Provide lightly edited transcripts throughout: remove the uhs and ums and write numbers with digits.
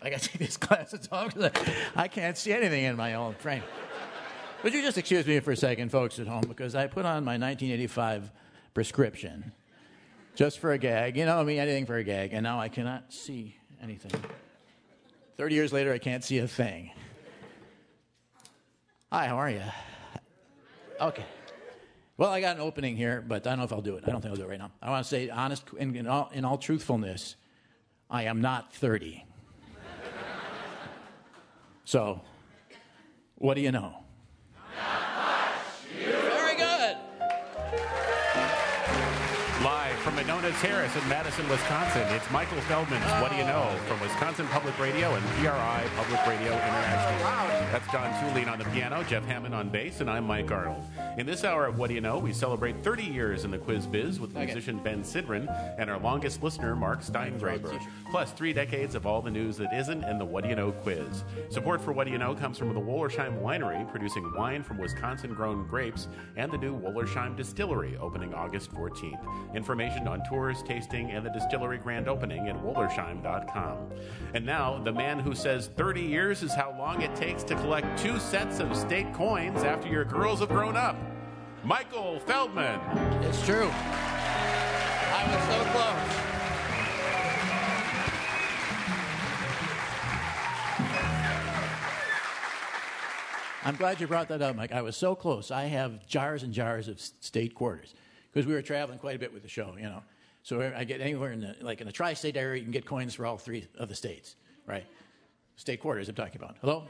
I got to take these glasses off because I can't see anything in my own frame. Would you just excuse me for a second, folks at home, because I put on my 1985 prescription just for a gag. You know, I mean, anything for a gag, and now I cannot see anything. 30 years later, I can't see a thing. Hi, how are you? Okay. Well, I got an opening here, but I don't know if I'll do it. I don't think I'll do it right now. I want to say, honest, in all truthfulness, I am not 30. So, what do you know? Very good. Live from Manona's Terrace in Madison, Wisconsin, it's Michael Feldman's What Do You Know from Wisconsin Public Radio and PRI Public Radio International. That's John Tulane on the piano, Jeff Hammond on bass, and I'm Mike Arnold. In this hour of What Do You Know, we celebrate 30 years in the quiz biz with musician Ben Sidran and our longest listener, Mark Steingraber, plus 3 decades of all the news that isn't in the What Do You Know quiz. Support for What Do You Know comes from the Wollersheim Winery, producing wine from Wisconsin-grown grapes, and the new Wollersheim Distillery, opening August 14th. Information on tours, tasting, and the distillery grand opening at Wollersheim.com. And now, the man who says 30 years is how long it takes to collect 2 sets of state coins after your girls have grown up. Michael Feldman. It's true. I was so close. I'm glad you brought that up, Mike. I was so close. I have jars and jars of state quarters because we were traveling quite a bit with the show, you know. So I get anywhere in the tri-state area, you can get coins for all 3 of the states, right? State quarters I'm talking about. Hello?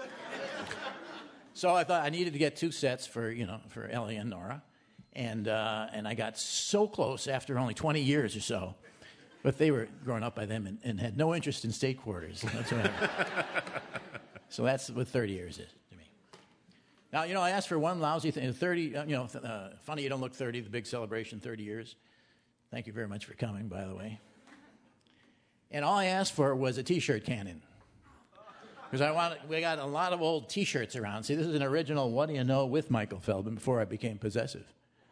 So I thought I needed to get 2 sets for Ellie and Nora, and I got so close after only 20 years or so, but they were grown up by then and had no interest in state quarters. That's what so that's what 30 years is to me. Now, you know, I asked for one lousy thing. 30, funny you don't look 30. The big celebration, 30 years. Thank you very much for coming, by the way. And all I asked for was a T-shirt cannon. Because we got a lot of old T-shirts around. See, this is an original What Do You Know with Michael Feldman before I became possessive.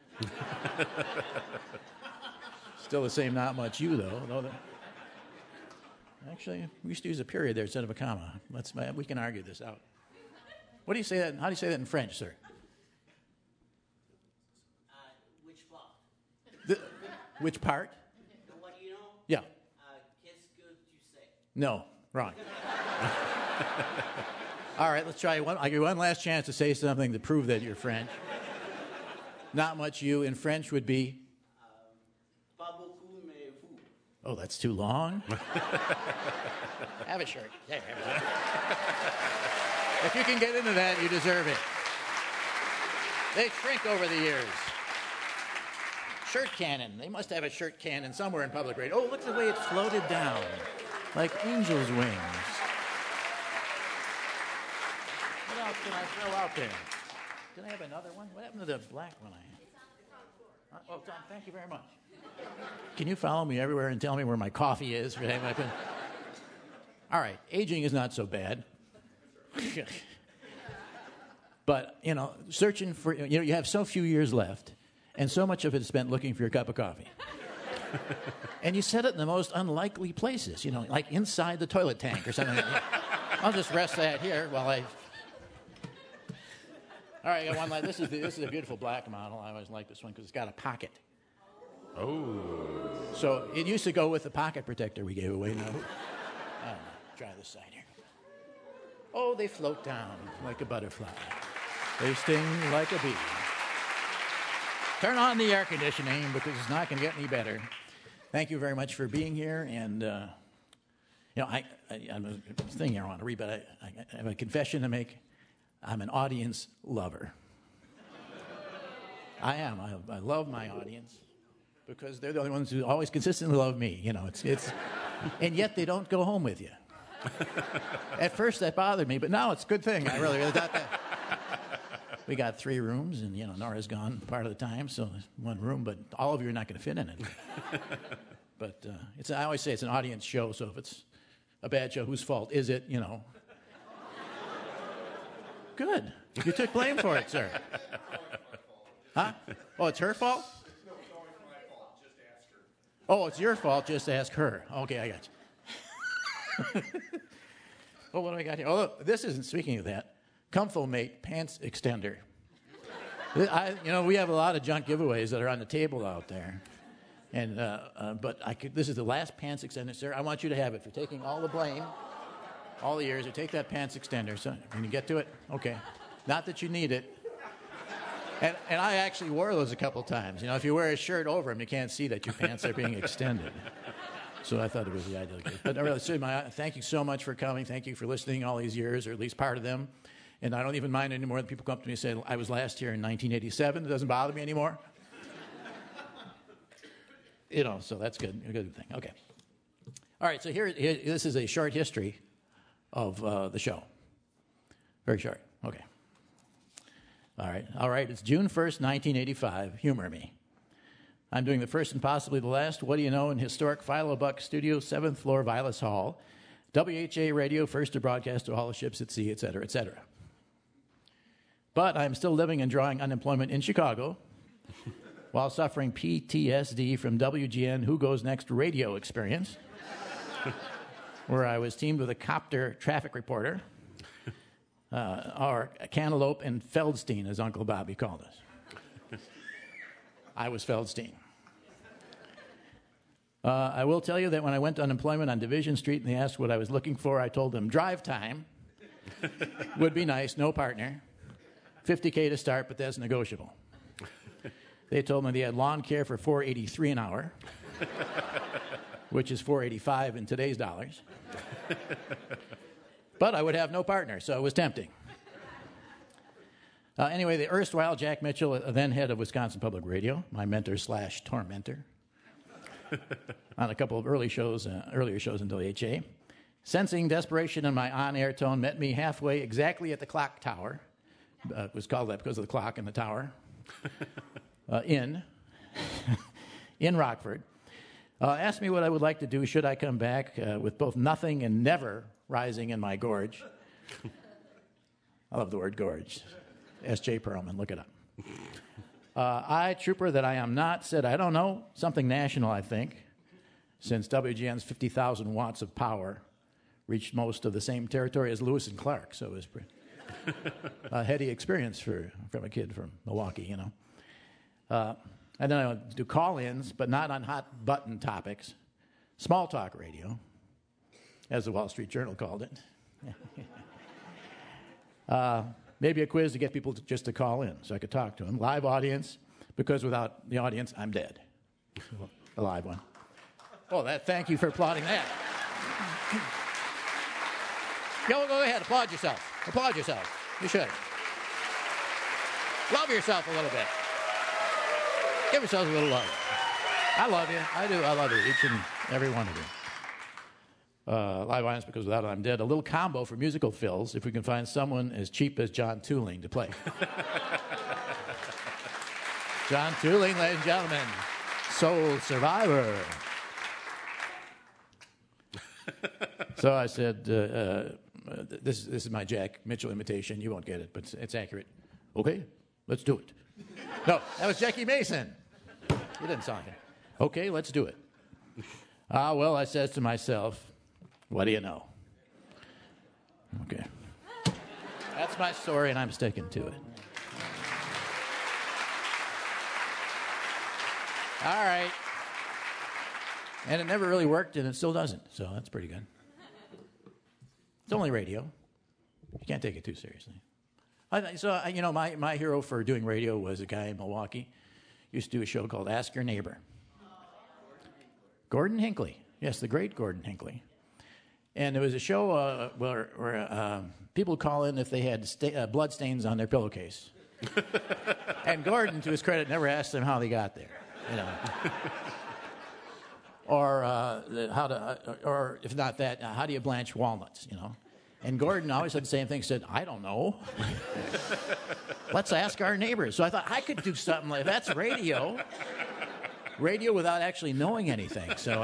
Still the same, not much you, though. Actually, we used to use a period there instead of a comma. We can argue this out. What do you say that? How do you say that in French, sir? Which part? Which part? What do you know? Yeah. Qu'est-ce que tu sais? No, wrong. All right, let's try one. I'll give you one last chance to say something to prove that you're French. Not much you in French would be? Pas beaucoup, mais vous. Oh, that's too long. Have a shirt. Yeah, have a shirt. If you can get into that, you deserve it. They shrink over the years. Shirt cannon. They must have a shirt cannon somewhere in public radio. Oh, look at the way it floated down, like angel's wings. What else can I throw out there? Did I have another one? What happened to the black one I had? Oh, Tom, thank you very much. Can you follow me everywhere and tell me where my coffee is? All right, aging is not so bad. But, you know, searching for, you have so few years left, and so much of it is spent looking for your cup of coffee. And you set it in the most unlikely places, like inside the toilet tank or something. I'll just rest that here while I... All right, I got one last. This is a beautiful black model. I always like this one because it's got a pocket. Oh. So it used to go with the pocket protector we gave away. Now, try this side here. Oh, they float down like a butterfly. They sting like a bee. Turn on the air conditioning because it's not going to get any better. Thank you very much for being here. And, I have a thing here I want to read, but I have a confession to make. I'm an audience lover. I am. I love my audience because they're the only ones who always consistently love me. It's and yet they don't go home with you. At first that bothered me, but now it's a good thing. I really thought that. We got 3 rooms, and Nora's gone part of the time, so there's 1 room, but all of you are not going to fit in it. But I always say it's an audience show, so if it's a bad show, whose fault is it? Good. You took blame for it, sir. Huh? Oh, it's her fault? No, it's always my fault. Just ask her. Oh, it's your fault. Just ask her. Okay, I got you. Oh, what do I got here? Oh, look, this isn't, speaking of that, Comfomate Pants Extender. We have a lot of junk giveaways that are on the table out there. And but this is the last pants extender, sir. I want you to have it for taking all the blame, all the years. You take that pants extender. So can you get to it? Okay. Not that you need it. And I actually wore those a couple times. If you wear a shirt over them, you can't see that your pants are being extended. So I thought it was the ideal gift. But I really say thank you so much for coming. Thank you for listening all these years, or at least part of them. And I don't even mind anymore that people come up to me and say, I was last here in 1987. It doesn't bother me anymore. So that's good. A good thing. Okay. All right, so here this is a short history of the show. Very short. Okay. All right. It's June 1st, 1985. Humor me. I'm doing the first and possibly the last What Do You Know in historic Philo Buck Studio, 7th floor, Vilas Hall. WHA Radio, first to broadcast to all the ships at sea, et cetera, et cetera. But I'm still living and drawing unemployment in Chicago while suffering PTSD from WGN Who Goes Next radio experience, where I was teamed with a copter traffic reporter, or Cantaloupe and Feldstein, as Uncle Bobby called us. I was Feldstein. I will tell you that when I went to unemployment on Division Street and they asked what I was looking for, I told them drive time would be nice, no partner, $50K to start, but that's negotiable. They told me they had lawn care for $4.83 an hour, which is $4.85 in today's dollars. But I would have no partner, so it was tempting. Anyway, the erstwhile Jack Mitchell, then head of Wisconsin Public Radio, my mentor/tormentor, on a couple of earlier shows in WHA, sensing desperation in my on-air tone, met me halfway exactly at the clock tower. It was called that because of the clock in the tower. In Rockford. Asked me what I would like to do should I come back with both nothing and never rising in my gorge. I love the word gorge. S.J. Perlman, look it up. I, trooper that I am not, said, I don't know, something national, I think, since WGN's 50,000 watts of power reached most of the same territory as Lewis and Clark, so it was a heady experience from a kid from Milwaukee, And then I would do call-ins, but not on hot-button topics. Small talk radio, as the Wall Street Journal called it. Maybe a quiz to get people just to call in so I could talk to them. Live audience, because without the audience, I'm dead. A live one. Oh, thank you for applauding that. Go ahead, applaud yourself. Applaud yourself. You should. Love yourself a little bit. Give yourselves a little love. I love you. I do. I love you, each and every one of you. Live audience, because without it, I'm dead. A little combo for musical fills, if we can find someone as cheap as John Tooling to play. John Tooling, ladies and gentlemen. Soul Survivor. So I said, this is my Jack Mitchell imitation. You won't get it, but it's accurate. Okay, let's do it. No, that was Jackie Mason. He didn't sound like it. Okay, let's do it. Well, I says to myself, what do you know? Okay. That's my story, and I'm sticking to it. All right. And it never really worked, and it still doesn't, so that's pretty good. It's only radio. You can't take it too seriously. My hero for doing radio was a guy in Milwaukee. Used to do a show called Ask Your Neighbor. Gordon Hinckley. Yes, the great Gordon Hinckley. And there was a show where people would call in if they had blood stains on their pillowcase. And Gordon, to his credit, never asked them how they got there. Or or if not that, how do you blanch walnuts? And Gordon always said the same thing. He said, I don't know. Let's ask our neighbors. So I thought I could do something like that's radio. Radio without actually knowing anything. So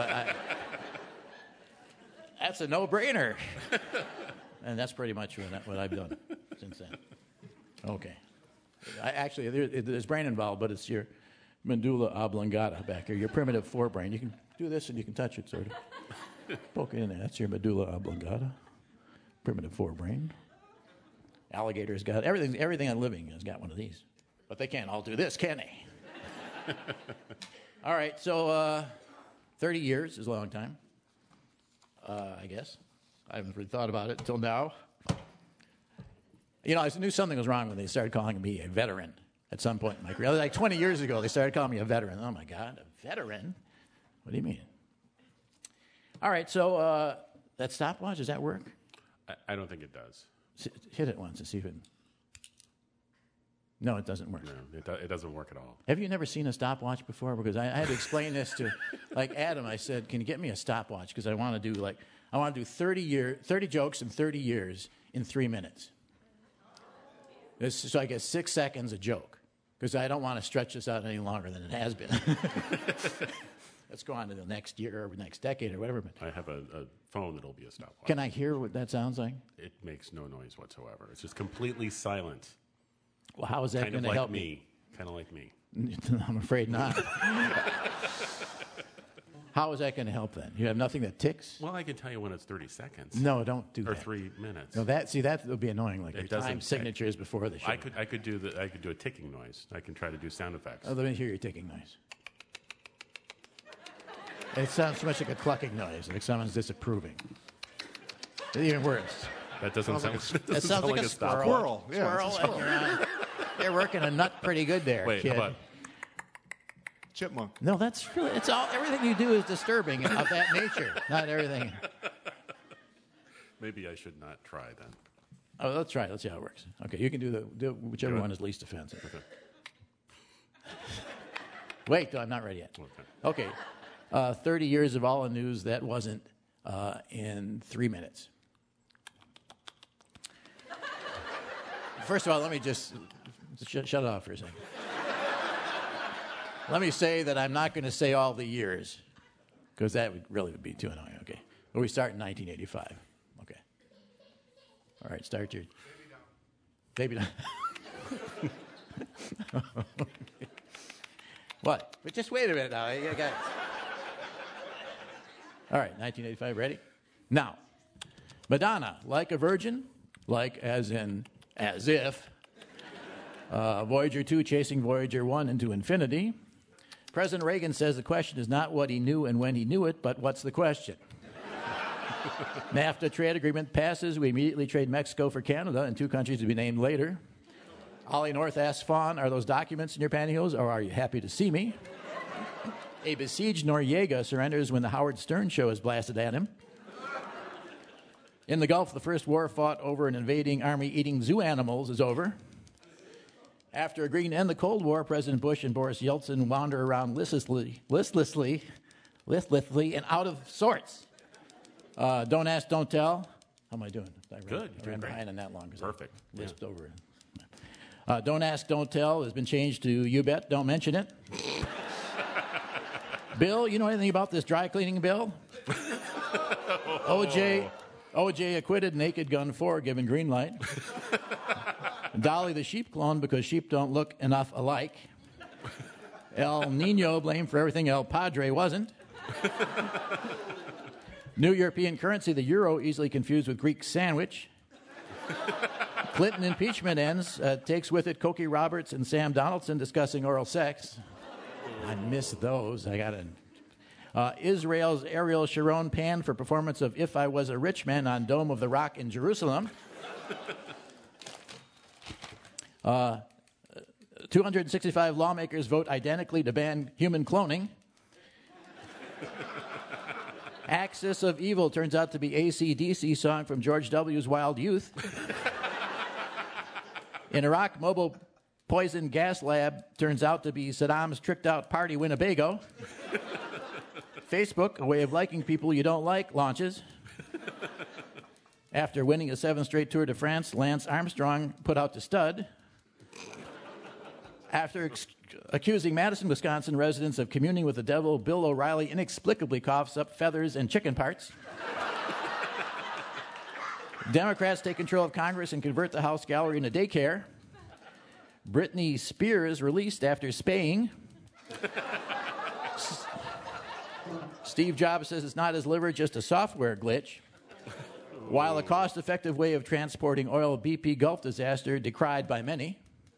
that's a no-brainer. And that's pretty much what I've done since then. Okay. There's brain involved, but it's your medulla oblongata back here, your primitive forebrain. You can do this and you can touch it, sort of. Poke it in there. That's your medulla oblongata. Primitive forebrain. Alligators got everything on living has got one of these. But they can't all do this, can they? All right, so 30 years is a long time, I guess. I haven't really thought about it until now. You know, I knew something was wrong when they started calling me a veteran at some point in my career. Like 20 years ago, they started calling me a veteran. Oh, my God, a veteran? What do you mean? All right, so that stopwatch, does that work? I don't think it does. Hit it once and see if it... No, it doesn't work. No, it doesn't work at all. Have you never seen a stopwatch before? Because I had to explain this to, like, Adam. I said, can you get me a stopwatch? Because I want to do 30 jokes in 30 years in 3 minutes. So I get 6 seconds a joke. Because I don't want to stretch this out any longer than it has been. Let's go on to the next year or next decade or whatever. I have a phone that'll be a stopwatch. Can I hear what that sounds like? It makes no noise whatsoever. It's just completely silent. Well, how is that going to help me? Kind of like me. I'm afraid not. How is that going to help then? You have nothing that ticks? Well, I can tell you when it's 30 seconds. No, don't do that. Or 3 minutes. No, that would be annoying. Like your time signatures before the show. I could do a ticking noise. I can try to do sound effects. Oh, let me hear your ticking noise. It sounds so much like a clucking noise, like someone's disapproving. Even worse. That doesn't sound. That sounds like a squirrel. Yeah, Squirrel. You're working a nut pretty good there, Wait, kid. how about chipmunk. No, that's really, it's all. Everything you do is disturbing of that nature. Not everything. maybe I should not try then? Oh, let's try it. Let's see how it works. Okay, you can do whichever one is least offensive. Okay. Wait, I'm not ready yet. Okay. 30 years of all the news that wasn't in 3 minutes. First of all, let me just shut it off for a second. Let me say that I'm not going to say all the years, because that would really be too annoying. Okay. But we start in 1985. Okay. All right, start your... Baby down. What? But just wait a minute now. You got... All right, 1985, ready? Now, Madonna, like a virgin, like as if, Voyager 2 chasing Voyager 1 into infinity. President Reagan says the question is not what he knew and when he knew it, but what's the question? NAFTA trade agreement passes. We immediately trade Mexico for Canada, and 2 countries to be named later. Ollie North asks Fawn, are those documents in your pantyhose, or are you happy to see me? A besieged Noriega surrenders when the Howard Stern show is blasted at him. In the Gulf, the first war fought over an invading army eating zoo animals is over. After agreeing to end the Cold War, President Bush and Boris Yeltsin wander around listlessly, and out of sorts. Don't ask, don't tell. How am I doing? Good. I ran behind on that long. Perfect. I lisped over it. Don't ask, don't tell has been changed to you bet, don't mention it. Bill, you know anything about this dry cleaning bill? OJ acquitted, Naked Gun 4 given green light. Dolly the sheep clone because sheep don't look enough alike. El Nino blamed for everything El Padre wasn't. New European currency, the euro, easily confused with Greek sandwich. Clinton impeachment ends, takes with it Cokie Roberts and Sam Donaldson discussing oral sex. I miss those. I got to... Israel's Ariel Sharon panned for performance of If I Was a Rich Man on Dome of the Rock in Jerusalem. 265 lawmakers vote identically to ban human cloning. Axis of Evil turns out to be AC/DC song from George W.'s Wild Youth. In Iraq, mobile poison gas lab turns out to be Saddam's tricked out party Winnebago. Facebook, a way of liking people you don't like, launches. After winning a 7th straight Tour de France, Lance Armstrong put out to stud. After accusing Madison, Wisconsin residents of communing with the devil, Bill O'Reilly inexplicably coughs up feathers and chicken parts. Democrats take control of Congress and convert the House gallery into daycare. Britney Spears released after spaying. Steve Jobs says it's not his liver, just a software glitch. While a cost-effective way of transporting oil, BP Gulf disaster decried by many.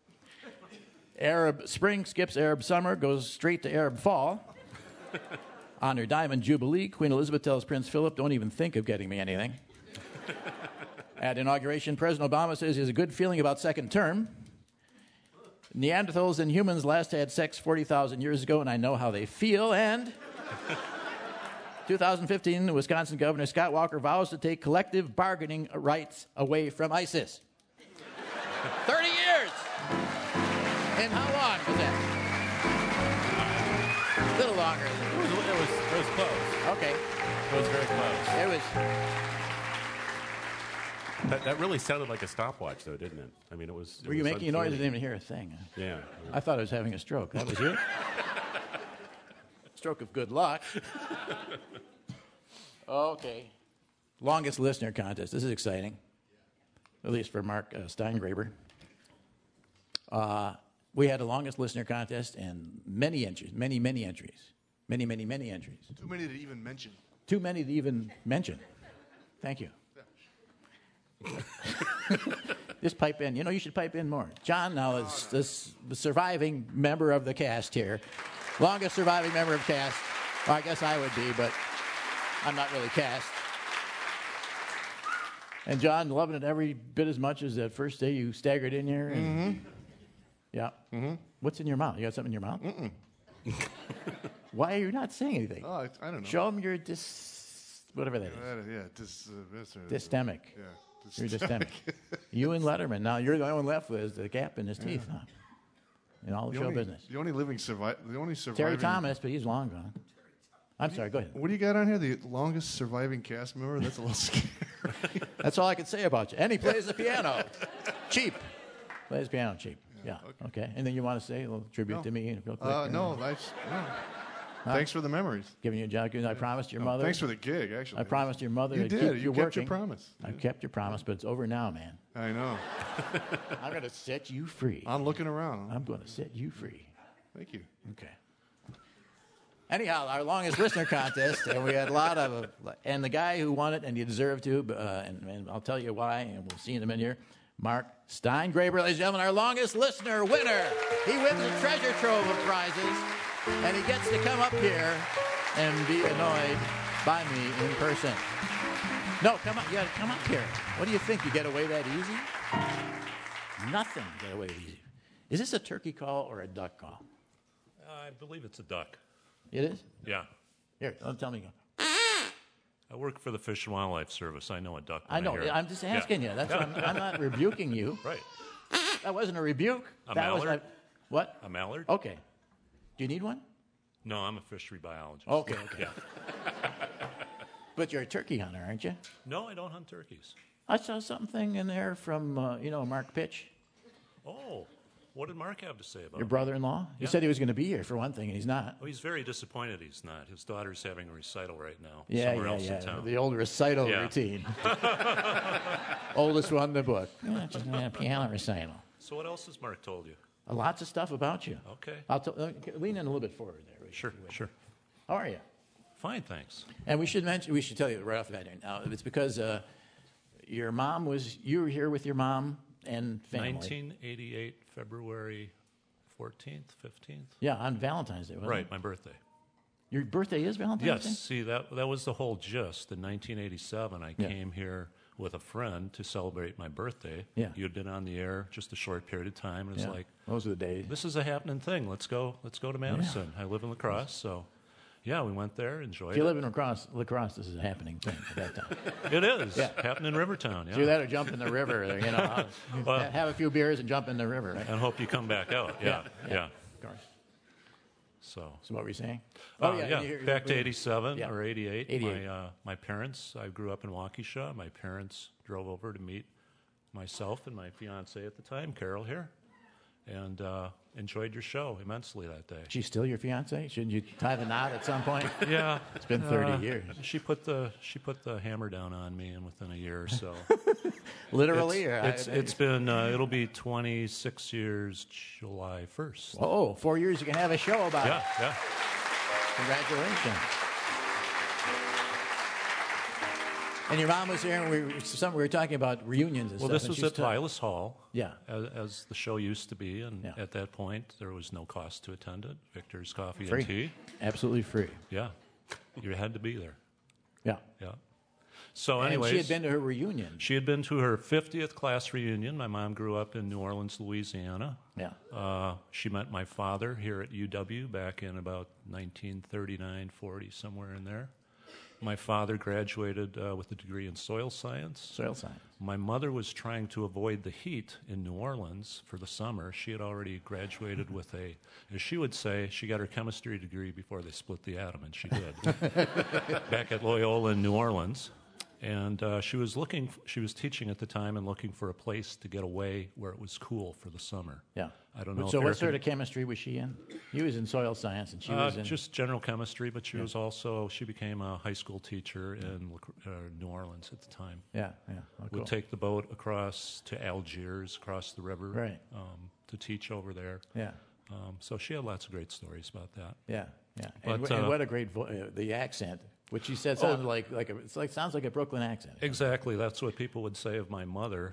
Arab spring skips Arab summer, goes straight to Arab fall. On her Diamond Jubilee, Queen Elizabeth tells Prince Philip, don't even think of getting me anything. At inauguration, President Obama says he has a good feeling about second term. Neanderthals and humans last had sex 40,000 years ago, and I know how they feel. And 2015, Wisconsin Governor Scott Walker vows to take collective bargaining rights away from ISIS. 30 years! And how long was that? A little longer. It was close. Okay. It was very close. It was. That really sounded like a stopwatch, though, didn't it? I mean, it was. Were you making a noise? I didn't even hear a thing. Yeah. I thought I was having a stroke. That was you? Stroke of good luck. Okay. Longest listener contest. This is exciting. At least for Mark Steingraber. We had the longest listener contest and many entries. Many entries. Many entries. Too many to even mention. Too many to even mention. Thank you. Just pipe in. You know, you should pipe in more. John now is the surviving member of the cast here. Longest surviving member of cast. Well, I guess I would be, but I'm not really cast. And John, loving it every bit as much as that first day you staggered in here. And, yeah. Mm-hmm. What's in your mouth? You got something in your mouth? Mm-mm. Why are you not saying anything? Oh, I don't know. Show him your whatever that is. Dystemic. Yeah. You're dystemic. You and Letterman. Now you're the only one left with the gap in his teeth, huh? In all the show business. The only surviving. Terry Thomas, but he's long gone. I'm sorry. Go ahead. What do you got on here? The longest surviving cast member? That's a little scary. That's all I can say about you. And he plays the piano. Cheap. Plays piano cheap. Yeah. Okay. Anything you want to say? A little tribute to me? Real quick, no. Thanks for the memories. Giving you a job. I promised your mother. Thanks for the gig, actually. I promised your mother. You did. You kept your promise. I kept your promise, but it's over now, man. I know. I'm going to set you free. I'm looking around. I'm going to set you free. Thank you. Okay. Anyhow, our longest listener contest, and we had a lot of, and the guy who won it, and you deserve to, and I'll tell you why, and we'll see in a minute here, Mark Steingraber, ladies and gentlemen, our longest listener winner. He wins a treasure trove of prizes, and he gets to come up here and be annoyed by me in person. No, come on, you got to come up here. What do you think? You get away that easy? Nothing get away that easy. Is this a turkey call or a duck call? I believe it's a duck. It is? Yeah. Here, tell me. I work for the Fish and Wildlife Service. I know a duck. I know. I'm just asking you. That's what I'm not rebuking you. Right. That wasn't a rebuke. A that mallard? Was what? A mallard? Okay. Do you need one? No, I'm a fishery biologist. Okay. Yeah. But you're a turkey hunter, aren't you? No, I don't hunt turkeys. I saw something in there from, Mark Pitch. Oh, what did Mark have to say about Your it? brother-in-law? He said he was going to be here for one thing, and he's not. Oh, he's very disappointed he's not. His daughter's having a recital right now somewhere else in town. The old recital routine. Oldest one in the book. Just a piano recital. So what else has Mark told you? Lots of stuff about you. Okay. Lean in a little bit forward there. Sure. How are you? Fine, thanks. And we should tell you right off the bat. Now, it's because you were here with your mom and family. 1988, February 14th, 15th. Yeah, on Valentine's Day, wasn't it? Right, my birthday. Your birthday is Valentine's Day? Yes. See, that was the whole gist. In 1987, I came here with a friend to celebrate my birthday. Yeah. You had been on the air just a short period of time, and it's like, those are the days. this is a happening thing. Let's go to Madison. I live in La Crosse, so yeah, we went there, enjoyed If you it. live in La Crosse, this is a happening thing at that time. It is happening in Rivertown. Do that or jump in the river. Have a few beers and jump in the river. Right? And hope you come back out. Yeah. Of course. So what were you saying? Back to 87 or 88. 88. My parents, I grew up in Waukesha. My parents drove over to meet myself and my fiance at the time, Carol, here, and enjoyed your show immensely that day. She's still your fiance? Shouldn't you tie the knot at some point? Yeah. It's been 30 years. She put the hammer down on me, and within a year or so. Literally? It's been, it'll be 26 years July 1st. Oh, 4 years you can have a show about it. Yeah. Congratulations. And your mom was there, and we were talking about reunions and Well, stuff. this was and at she's Vilas Hall, Yeah. as the show used to be, and Yeah. at that point, there was no cost to attend it. Victor's Coffee Free. and Tea. Absolutely free. Yeah. You had to be there. Yeah. Yeah. So And anyways, she had been to her reunion. she had been to her 50th class reunion. My mom grew up in New Orleans, Louisiana. Yeah. She met my father here at UW back in about 1939, 40, somewhere in there. My father graduated with a degree in soil science. Soil science. My mother was trying to avoid the heat in New Orleans for the summer. She had already graduated with as she would say, she got her chemistry degree before they split the atom, and she did, back at Loyola in New Orleans. And she was teaching at the time and looking for a place to get away where it was cool for the summer. Yeah. I don't know. So if what Eric sort of chemistry was she in? He was in soil science, and she was in... just general chemistry, but she became a high school teacher in New Orleans at the time. Yeah, yeah. Oh, cool. Would take the boat across to Algiers, across the river, Right. To teach over there. Yeah, So she had lots of great stories about that. yeah, yeah. But, And what a great the accent, which you said sounded sounds like a Brooklyn accent. Exactly. That's what people would say of my mother.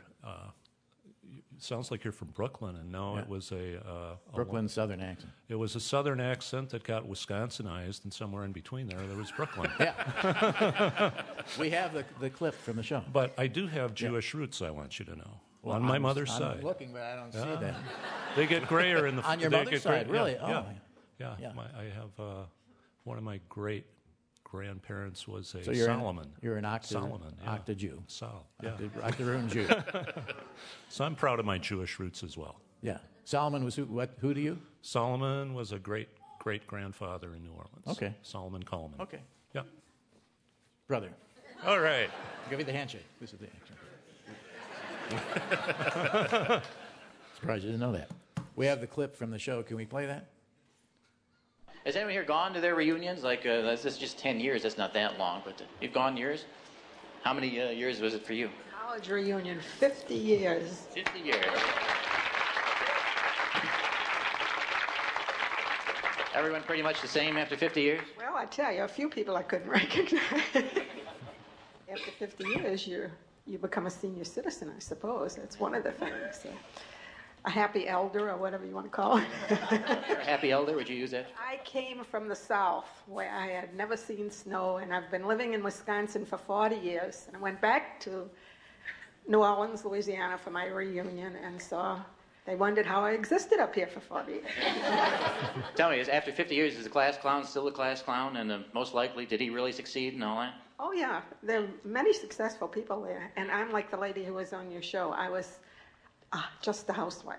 Sounds like you're from Brooklyn, and no, Yeah. it was a Brooklyn Southern accent. It was a Southern accent that got Wisconsinized, and somewhere in between there was Brooklyn. Yeah. We have the clip from the show. But I do have Jewish roots, I want you to know, Well, on my mother's I'm side. looking, but I don't see that. They get grayer in the On your they mother's get side, gray- really? Yeah, Oh, yeah. yeah. I have one of my great grandparents was a So you're Solomon. You're an Solomon, yeah. Octa Jew. Sal, yeah. Octoroon Jew. So I'm proud of my Jewish roots as well. Yeah. Solomon was who to you? Solomon was a great grandfather in New Orleans. Okay. Solomon Coleman. Okay. Yeah. Brother. All right. Give me the handshake. This is the handshake. Surprised you didn't know that. We have the clip from the show. Can we play that? Has anyone here gone to their reunions? Like, this is just 10 years. That's not that long, but you've gone years? How many years was it for you? College reunion, 50 years. 50 years. Everyone pretty much the same after 50 years? Well, I tell you, a few people I couldn't recognize. After 50 years, you become a senior citizen, I suppose. That's one of the things. A happy elder, or whatever you want to call it. You're a happy elder, would you use that? I came from the South, where I had never seen snow, and I've been living in Wisconsin for 40 years. And I went back to New Orleans, Louisiana for my reunion, and they wondered how I existed up here for 40 years. Tell me, after 50 years, is the class clown still a class clown? And most likely, did he really succeed and all that? Oh, yeah. There are many successful people there. And I'm like the lady who was on your show. I was just a housewife.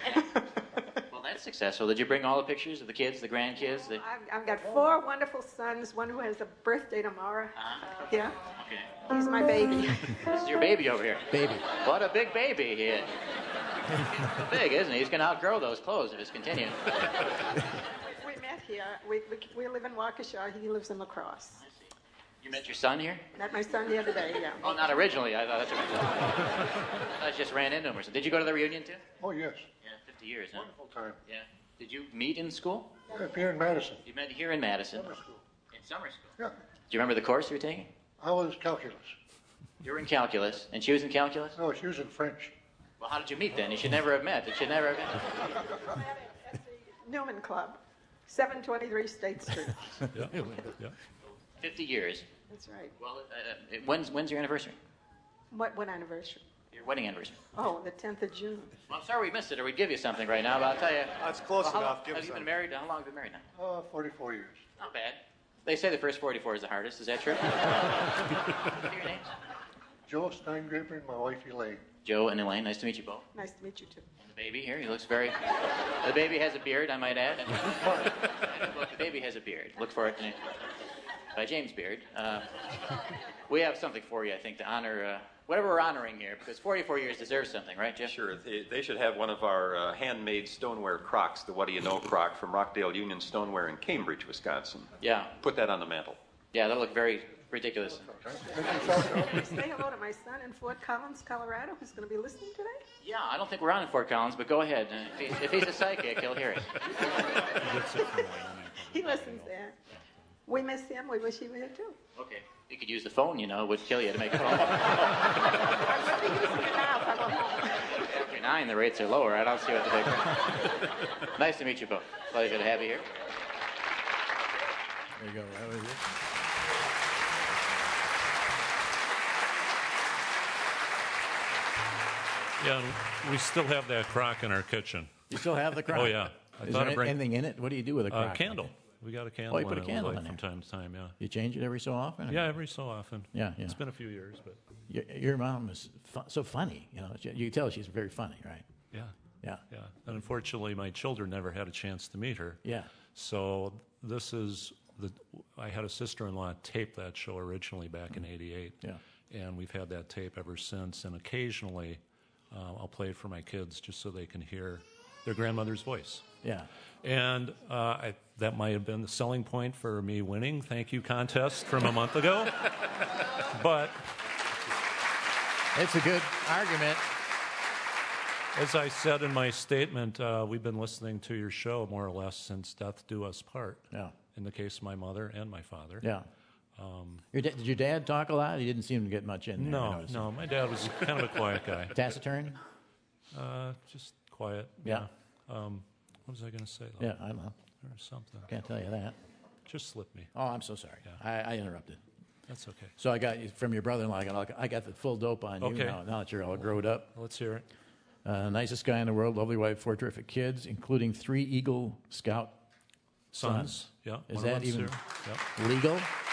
Well, that's successful. Did you bring all the pictures of the kids, the grandkids? I've got 4 wonderful sons, one who has a birthday tomorrow. Yeah. Okay. He's my baby. This is your baby over here. Baby. What a big baby he is. He's big, isn't he? He's going to outgrow those clothes if it's continuing. We met here. We live in Waukesha. He lives in La Crosse. You met your son here? Met my son the other day, yeah. Oh, not originally. I thought that's what I just ran into him or something. Did you go to the reunion too? Oh, yes. Yeah, 50 years, huh? Wonderful time. Yeah. Did you meet in school? Up here in Madison. You met here in Madison. Summer school. In summer school. Yeah. Do you remember the course you were taking? I was calculus. You were in calculus, and she was in calculus? No, she was in French. Well, how did you meet then? You should never have met. It should never have met. At the Newman Club, 723 State Street. Yeah. Yeah. 50 years. That's right. Well, when's your anniversary? What anniversary? Your wedding anniversary. Oh, the 10th of June. Well, I'm sorry we missed it, or we'd give you something right now, but I'll tell you. That's close Well, enough. Give have us you been something. married? How long have you been married now? 44 years. Not bad. They say the first 44 is the hardest. Is that true? What are your names? Joe Steingraber and my wife Elaine. Joe and Elaine. Nice to meet you both. Nice to meet you, too. And the baby here, he looks very... The baby has a beard, I might add. Look, the baby has a beard. Look for it. By James Beard. We have something for you, I think, to honor whatever we're honoring here, because 44 years deserves something, right, Jeff? Sure. They should have one of our handmade stoneware crocks, the What Do You Know crock from Rockdale Union Stoneware in Cambridge, Wisconsin. Yeah. Put that on the mantle. Yeah, that'll look very ridiculous. Say hello to my son in Fort Collins, Colorado, who's going to be listening today. Yeah, I don't think we're on in Fort Collins, but go ahead. If he's a psychic, he'll hear it. He listens there. We miss him. We wish he were here too. Okay. You could use the phone, it would kill you to make a phone. I'm really using it now if I go home. After 9, the rates are lower. I don't see what the big Nice to meet you both. Pleasure to have you here. There you go. That was it. Yeah, we still have that crock in our kitchen. You still have the crock? Oh, yeah. Is there anything in it? What do you do with a crock? Candle. We got a candle. Oh, you put a candle in from there. time to time, yeah. You change it every so often? Yeah, every so often. Yeah. It's been a few years, but Your mom is so funny. You can tell she's very funny, right? yeah. Yeah. Yeah. And unfortunately, my children never had a chance to meet her. Yeah. So this is I had a sister-in-law tape that show originally back in '88. Yeah. And we've had that tape ever since. And occasionally, I'll play it for my kids just so they can hear their grandmother's voice. Yeah. And that might have been the selling point for me winning Thank You contest from a month ago. But it's a good argument. As I said in my statement, we've been listening to your show more or less since death do us part. Yeah. In the case of my mother and my father. Yeah. Did your dad talk a lot? He didn't seem to get much in there. No. My dad was kind of a quiet guy. Taciturn? Just quiet. Yeah. What was I going to say, though? Yeah, I don't know. Or something. Can't tell you that. Just slipped me. Oh, I'm so sorry. Yeah. I interrupted. That's okay. So I got from your brother-in-law. I got the full dope on you now that you're all grown up. Let's hear it. Nicest guy in the world, lovely wife, 4 terrific kids, including 3 Eagle Scout sons. Yeah. Is that even yeah. legal?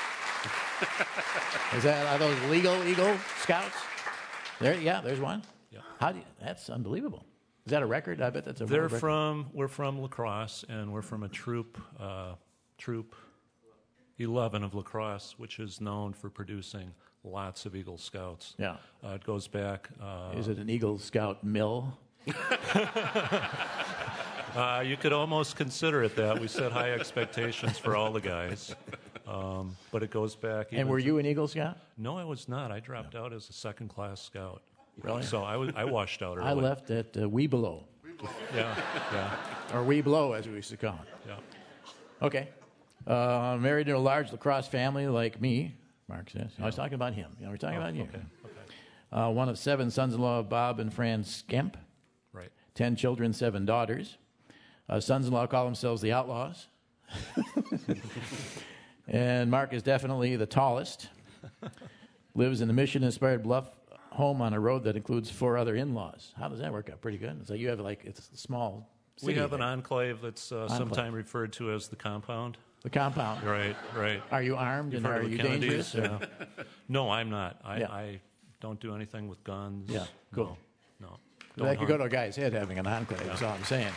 Are those legal Eagle Scouts? There's one. Yeah. That's unbelievable. Is that a record? I bet that's a We're record. from La Crosse, and we're from a troop 11 of La Crosse, which is known for producing lots of Eagle Scouts. Yeah. It goes back. Is it an Eagle Scout mill? You could almost consider it that. We set high expectations for all the guys. But it goes back. And were you an Eagle Scout? No, I was not. I dropped out as a second-class scout. Really? So I washed out early. I left at Webelow. Yeah. Or Webelow, as we used to call it. Yeah. Okay. Married to a large La Crosse family like me, Mark says. I was talking about him. We're talking about you. Okay. One of 7 sons-in-law of Bob and Fran Skemp. Right. 10 children, 7 daughters. Sons-in-law call themselves the Outlaws. And Mark is definitely the tallest. Lives in the Mission-inspired Bluff home on a road that includes 4 other in-laws. How does that work out? Pretty good. So you have it's a small city. We have an enclave that's sometimes referred to as the compound. The compound. Right. Are you armed and are you dangerous? Yeah. No, I'm not. I don't do anything with guns. Yeah, cool. No. That could go to a guy's head having an enclave, that's all I'm saying.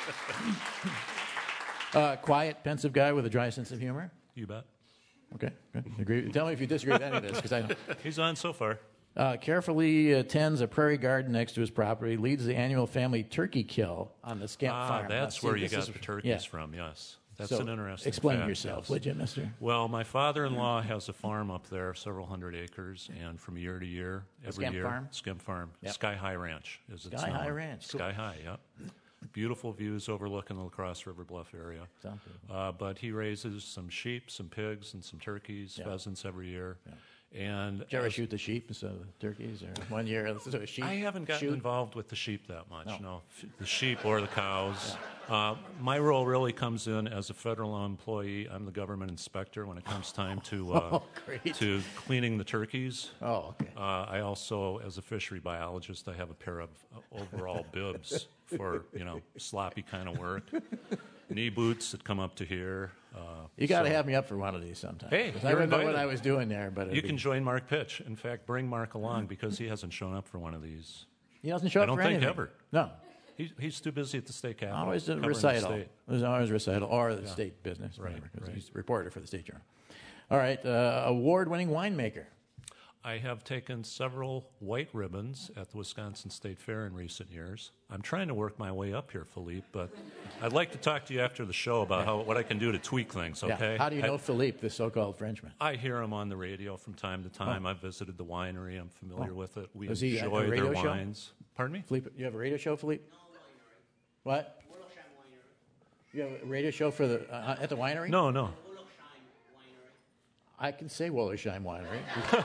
Quiet, pensive guy with a dry sense of humor. You bet. Okay, good. Agree. Tell me if you disagree with any of this, because I know. He's on so far. Carefully attends a prairie garden next to his property, leads the annual family turkey kill on the Skemp farm. That's where you got the turkeys from, yes. That's an interesting explain fact, yourself, yes. would you, mister? Well, my father-in-law has a farm up there, several hundred acres, and from year to year, every Skemp year, Farm? Skemp Farm, Yep. Sky High Ranch, as it's Sky known. High Ranch, cool. Sky High, yep. Beautiful views overlooking the La Crosse River Bluff area. Sounds good. But he raises some sheep, some pigs, and some turkeys, pheasants every year. Yeah. And Did you ever shoot the sheep instead of the turkeys? Or one year, a sheep I haven't gotten shoot? involved with the sheep that much, no. The sheep or the cows. My role really comes in as a federal employee. I'm the government inspector when it comes time to to cleaning the turkeys. Oh, okay. I also, as a fishery biologist, I have a pair of overall bibs for, sloppy kind of work. Knee boots that come up to here. You got to have me up for one of these sometime. Hey, I you're don't know what invited. I was doing there, but You can join Mark Pitch. In fact, bring Mark along because he hasn't shown up for one of these. He doesn't show up I don't for think anything. ever. No. He's too busy at the state capitol. Always a covering the recital. state. There's always a recital or the state business. Right, Whatever, 'cause right. he's a reporter for the State Journal. All right. Award-winning winemaker. I have taken several white ribbons at the Wisconsin State Fair in recent years. I'm trying to work my way up here, Philippe, but I'd like to talk to you after the show about what I can do to tweak things, okay? Yeah. How do you know Philippe, the so-called Frenchman? I hear him on the radio from time to time. I've visited the winery. I'm familiar with it. We Is he at a enjoy radio their show? wines. Pardon me? Philippe, you have a radio show, Philippe? What? You have a radio show for the at the winery? No. I can say Wollersheim Winery.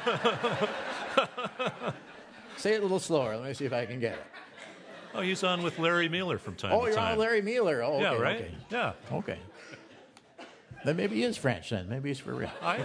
Say it a little slower. Let me see if I can get it. Oh, he's on with Larry Mueller from time Oh, to you're time. on Larry Mueller. Oh, okay, yeah, right? okay. Yeah. Okay. Then maybe he is French. Then maybe he's for real. I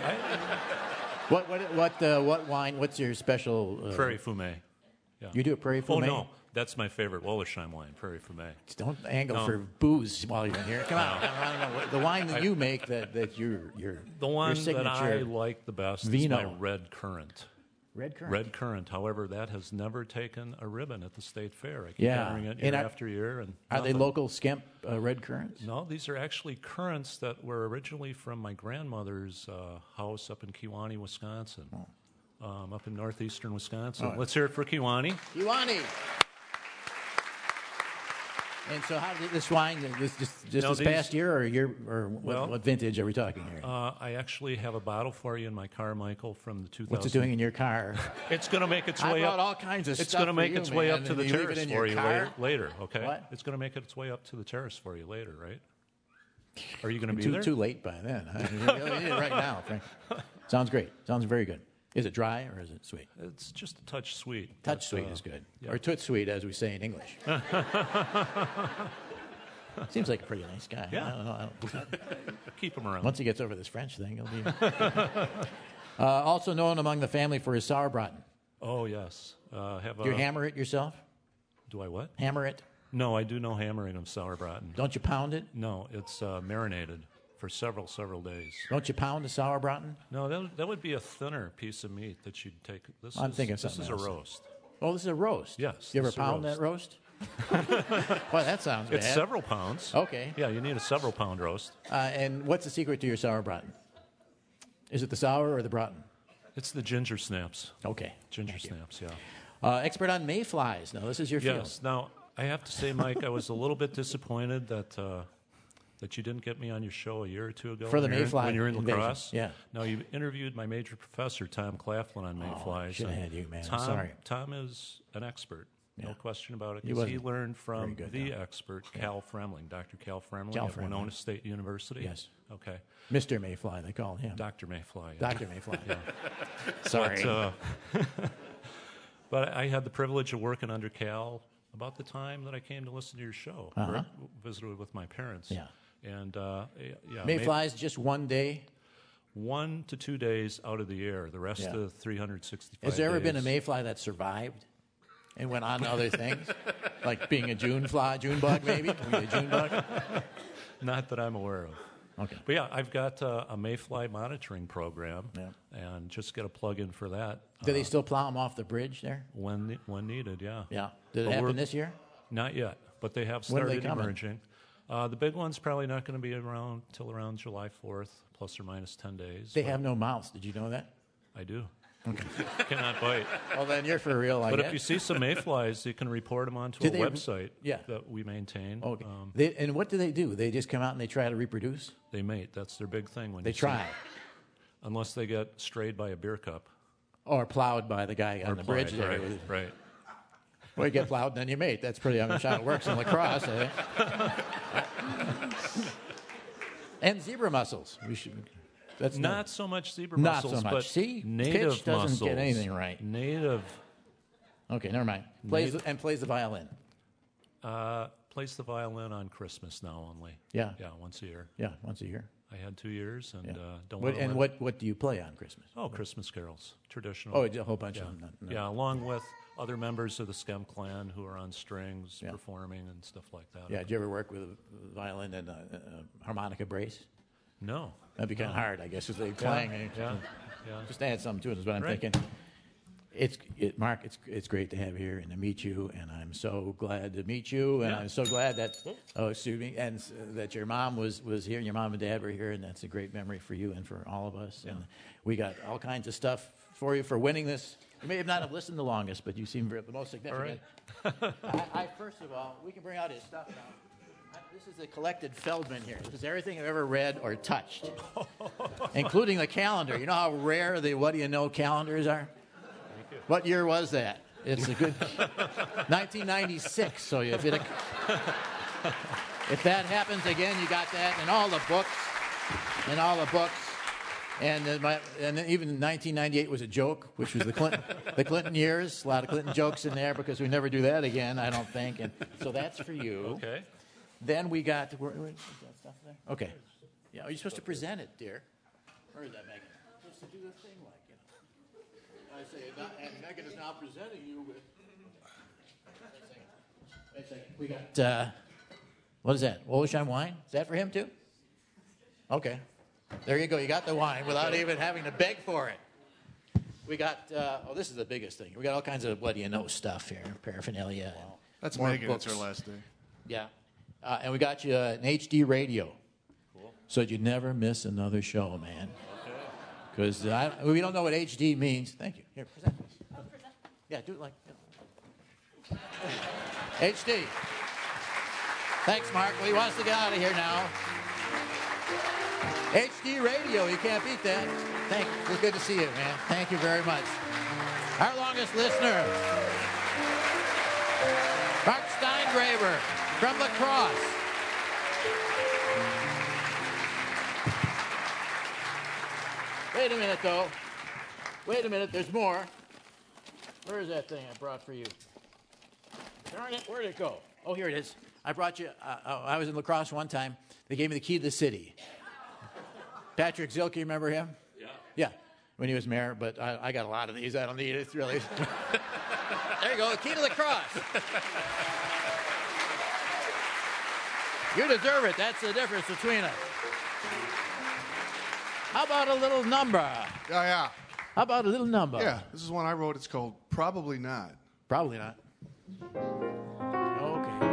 What wine? What's your special? Prairie Fumé. Yeah. You do a Prairie Oh Fumé? no, that's my favorite Wollersheim wine, Prairie Fumé. Just don't angle No. for booze while you're in here. Come on, I don't know. The wine that you make that your The one your signature that I like the best Vino. is my Red Currant. Red Currant. Red Currant. However, that has never taken a ribbon at the state fair. I keep Yeah. entering it And year after year. And Are they nothing. local Skemp red currants? No, these are actually currants that were originally from my grandmother's house up in Kewanee, Wisconsin. Up in northeastern Wisconsin. Oh. Let's hear it for Kewanee. Kewanee. And so, how did this wine? Just No, this these- past year, or year, or Well, what vintage are we talking here? I actually have a bottle for you in my car, Michael, from the 2000. What's it doing in your car? It's going to make its I way brought up. all kinds of It's stuff going to for make you, its way man, up to and the you leave it terrace in for your you car? later. Okay. What? It's going to make its way up to the terrace for you later, right? Are you going to be too there? too late by then. I need it right now, Frank. Sounds great. Sounds very good. Is it dry or is it sweet? It's just a touch sweet. Touch but, sweet is good, yeah. or toot sweet, as we say in English. Seems like a pretty nice guy. Yeah. I don't know. Keep him around. Once he gets over this French thing, he'll be. Also known among the family for his sauerbraten. Oh yes. Do you hammer it yourself? Do I what? Hammer it? No, I do no hammering of sauerbraten. Don't you pound it? No, it's marinated for several days. Don't you pound the sauerbraten? No, that would be a thinner piece of meat that you'd take. I'm thinking this something is else. a roast. Oh, this is a roast. Yes. You ever this is a pound roast. that roast? Boy, that sounds bad. It's several pounds. Okay. Yeah, you need a several pound roast. And what's the secret to your sauerbraten? Is it the sour or the braten? It's the ginger snaps. Okay. Ginger snaps, yeah. Expert on mayflies. Now, this is your field. Yes. Now, I have to say, Mike, I was a little bit disappointed that you didn't get me on your show a year or two ago. For the when you're mayfly when you're in invasion. lacrosse. Yeah. Now, you interviewed my major professor, Tom Claflin, on mayflies. should have and had you, man. I'm Tom, sorry. Tom is an expert. No Yeah. question about it. He Because he wasn't learned from very good, the no. expert, Cal Fremling, Dr. Cal Fremling Cal at Fremling. Winona State University. Yes. Okay. Mr. Mayfly, they call him. Dr. Mayfly. Yeah. Dr. Mayfly. Yeah. Sorry. But I had the privilege of working under Cal about the time that I came to listen to your show. Uh-huh. Visited with my parents. Yeah. And yeah, Mayflies just one day? 1 to 2 days out of the year. The rest Yeah. of 365 Has there ever been a days. mayfly that survived and went on to other things? Like being a June bug, maybe? Can be a June bug? Not that I'm aware of. Okay. But yeah, I've got a mayfly monitoring program, Yeah. and just get a plug-in for that. Do they still plow them off the bridge there? When needed, yeah. Yeah. Did it But happen we're- this year? Not yet, but they have When are they started coming? emerging. The big one's probably not going to be around till around July 4th, plus or minus 10 days. They but have no mouths. Did you know that? I do. Okay. Cannot bite. Well, then you're for real, I But guess. if you see some mayflies, you can report them onto Do a they- website Yeah. that we maintain. Okay. And what do? They just come out and they try to reproduce? They mate. That's their big thing. When They you see try. them. Unless they get strayed by a beer cup. Or plowed by the guy on Or the bridge plied, there. right, right. Well, you get plowed, then you mate. That's pretty much how it works in lacrosse. Eh? And zebra mussels. We should. That's Not so much zebra Not mussels, so much. but See? native Pitch doesn't mussels. get anything right. Native. Okay, never mind. Plays the violin. Plays the violin on Christmas now only. Yeah. Yeah, once a year. Yeah, once a year. I had 2 years and don't What, want and what do you play on Christmas? Oh, Christmas carols, traditional. Oh, a whole bunch yeah. of them. No. Yeah, along with other members of the Scum clan who are on strings, Yeah. performing and stuff like that. Yeah, did you ever work with a violin and a harmonica brace? No. That'd be kind of hard, I guess, if they're playing. Yeah. Just add something to it is what I'm Right. thinking. Mark, it's great to have you here and to meet you, and I'm so glad to meet you, and Yeah. I'm so glad that that your mom was here, and your mom and dad were here, and that's a great memory for you and for all of us. And we got all kinds of stuff for you for winning this. You may not have listened the longest, but you seem the most significant. I first of all, we can bring out his stuff now. This is the collected Feldman here. This is everything I've ever read or touched, including the calendar. You know how rare the What Do You Know calendars are? What year was that? It's a good 1996. So if that happens again, you got that, and all the books, And then even 1998 was a joke, which was the Clinton years. A lot of Clinton jokes in there because we never do that again, I don't think. And so that's for you. Okay. Then we got. Is that stuff there? Okay. Yeah, you're supposed to present it, dear. Where is that, Megan? You're supposed to do the thing like, you know. I say, and Megan is now presenting you with. Wait a second. We got. What is that? Wollersheim wine? Is that for him too? Okay. There you go. You got the wine without even having to beg for it. We got, this is the biggest thing. We got all kinds of what do you know stuff here, paraphernalia. Wow. That's more Megan. books. It's her last day. Yeah. And we got you an HD radio. Cool. So you never miss another show, man. Because we don't know what HD means. Thank you. Here, present this. Yeah, do it like HD. Thanks, Mark. Well, he wants to get out of here now. HD radio, you can't beat that. Thank you. It was good to see you, man. Thank you very much. Our longest listener, Mark Steingraber from La Crosse. Wait a minute, though. Wait a minute, there's more. Where is that thing I brought for you? Darn it, where'd it go? Oh, here it is. I brought you, I was in La Crosse one time. They gave me the key to the city. Patrick Zilke, remember him? Yeah. Yeah, when he was mayor, but I got a lot of these. I don't need it, really. There you go, the key to La Crosse. You deserve it. That's the difference between us. How about a little number? Yeah. How about a little number? Yeah, this is one I wrote. It's called Probably Not. Probably not. Okay.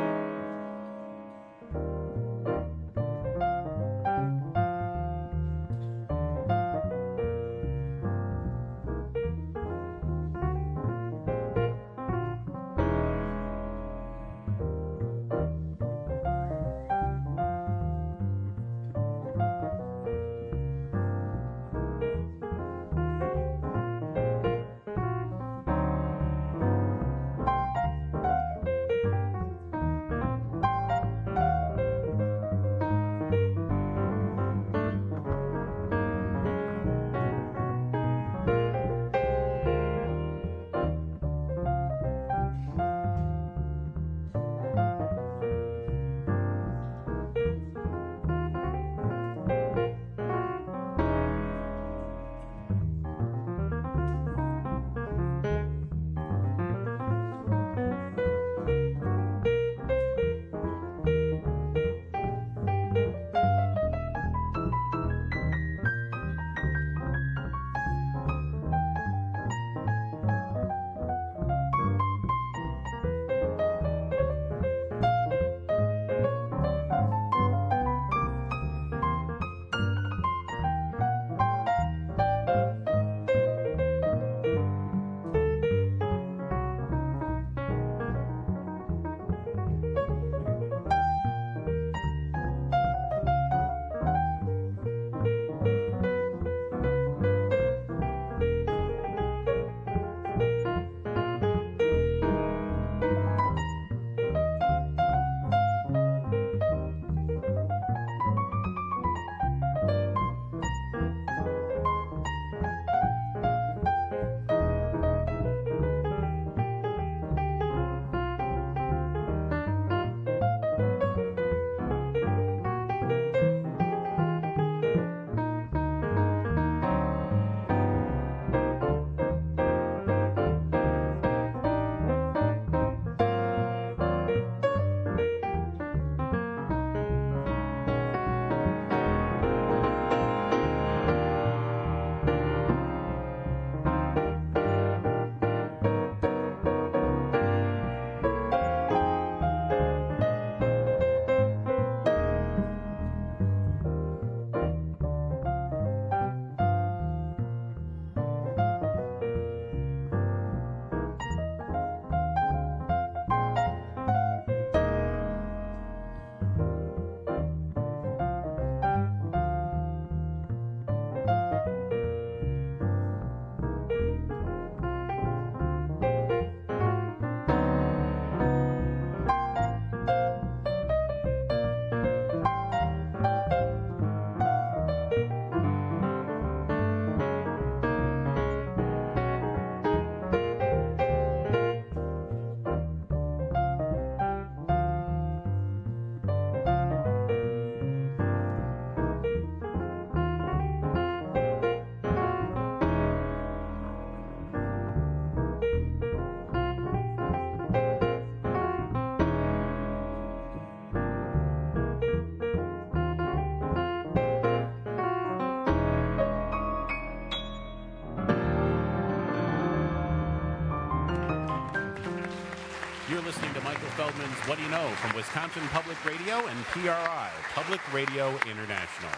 You're listening to Michael Feldman's What Do You Know from Wisconsin Public Radio and PRI, Public Radio International.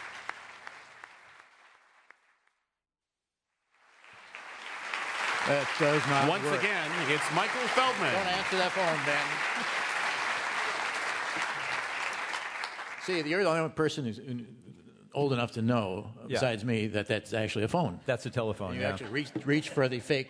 That does not Once work. again, it's Michael Feldman. Don't answer that phone, Ben. See, you're the only person who's old enough to know, besides me, that that's actually a phone. That's a telephone, You actually reach for the fake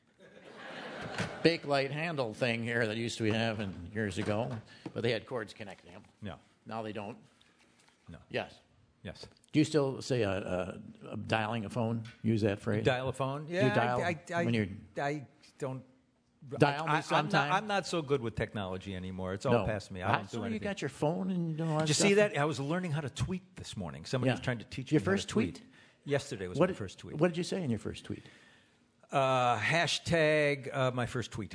light handle thing here that used to have years ago, but they had cords connecting them. No. Now they don't. No. Yes. Yes. Do you still say dialing a phone? Use that phrase? Dial a phone? Do Yeah, you dial when you're I don't. dial me sometime? I'm not so good with technology anymore. It's all past me. I don't do so anything. you got your phone and all that Did you stuff? see that? I was learning how to tweet this morning. Somebody Yeah. was trying to teach Your me how to first tweet? Yesterday was my first tweet. What did you say in your first tweet? Hashtag my first tweet.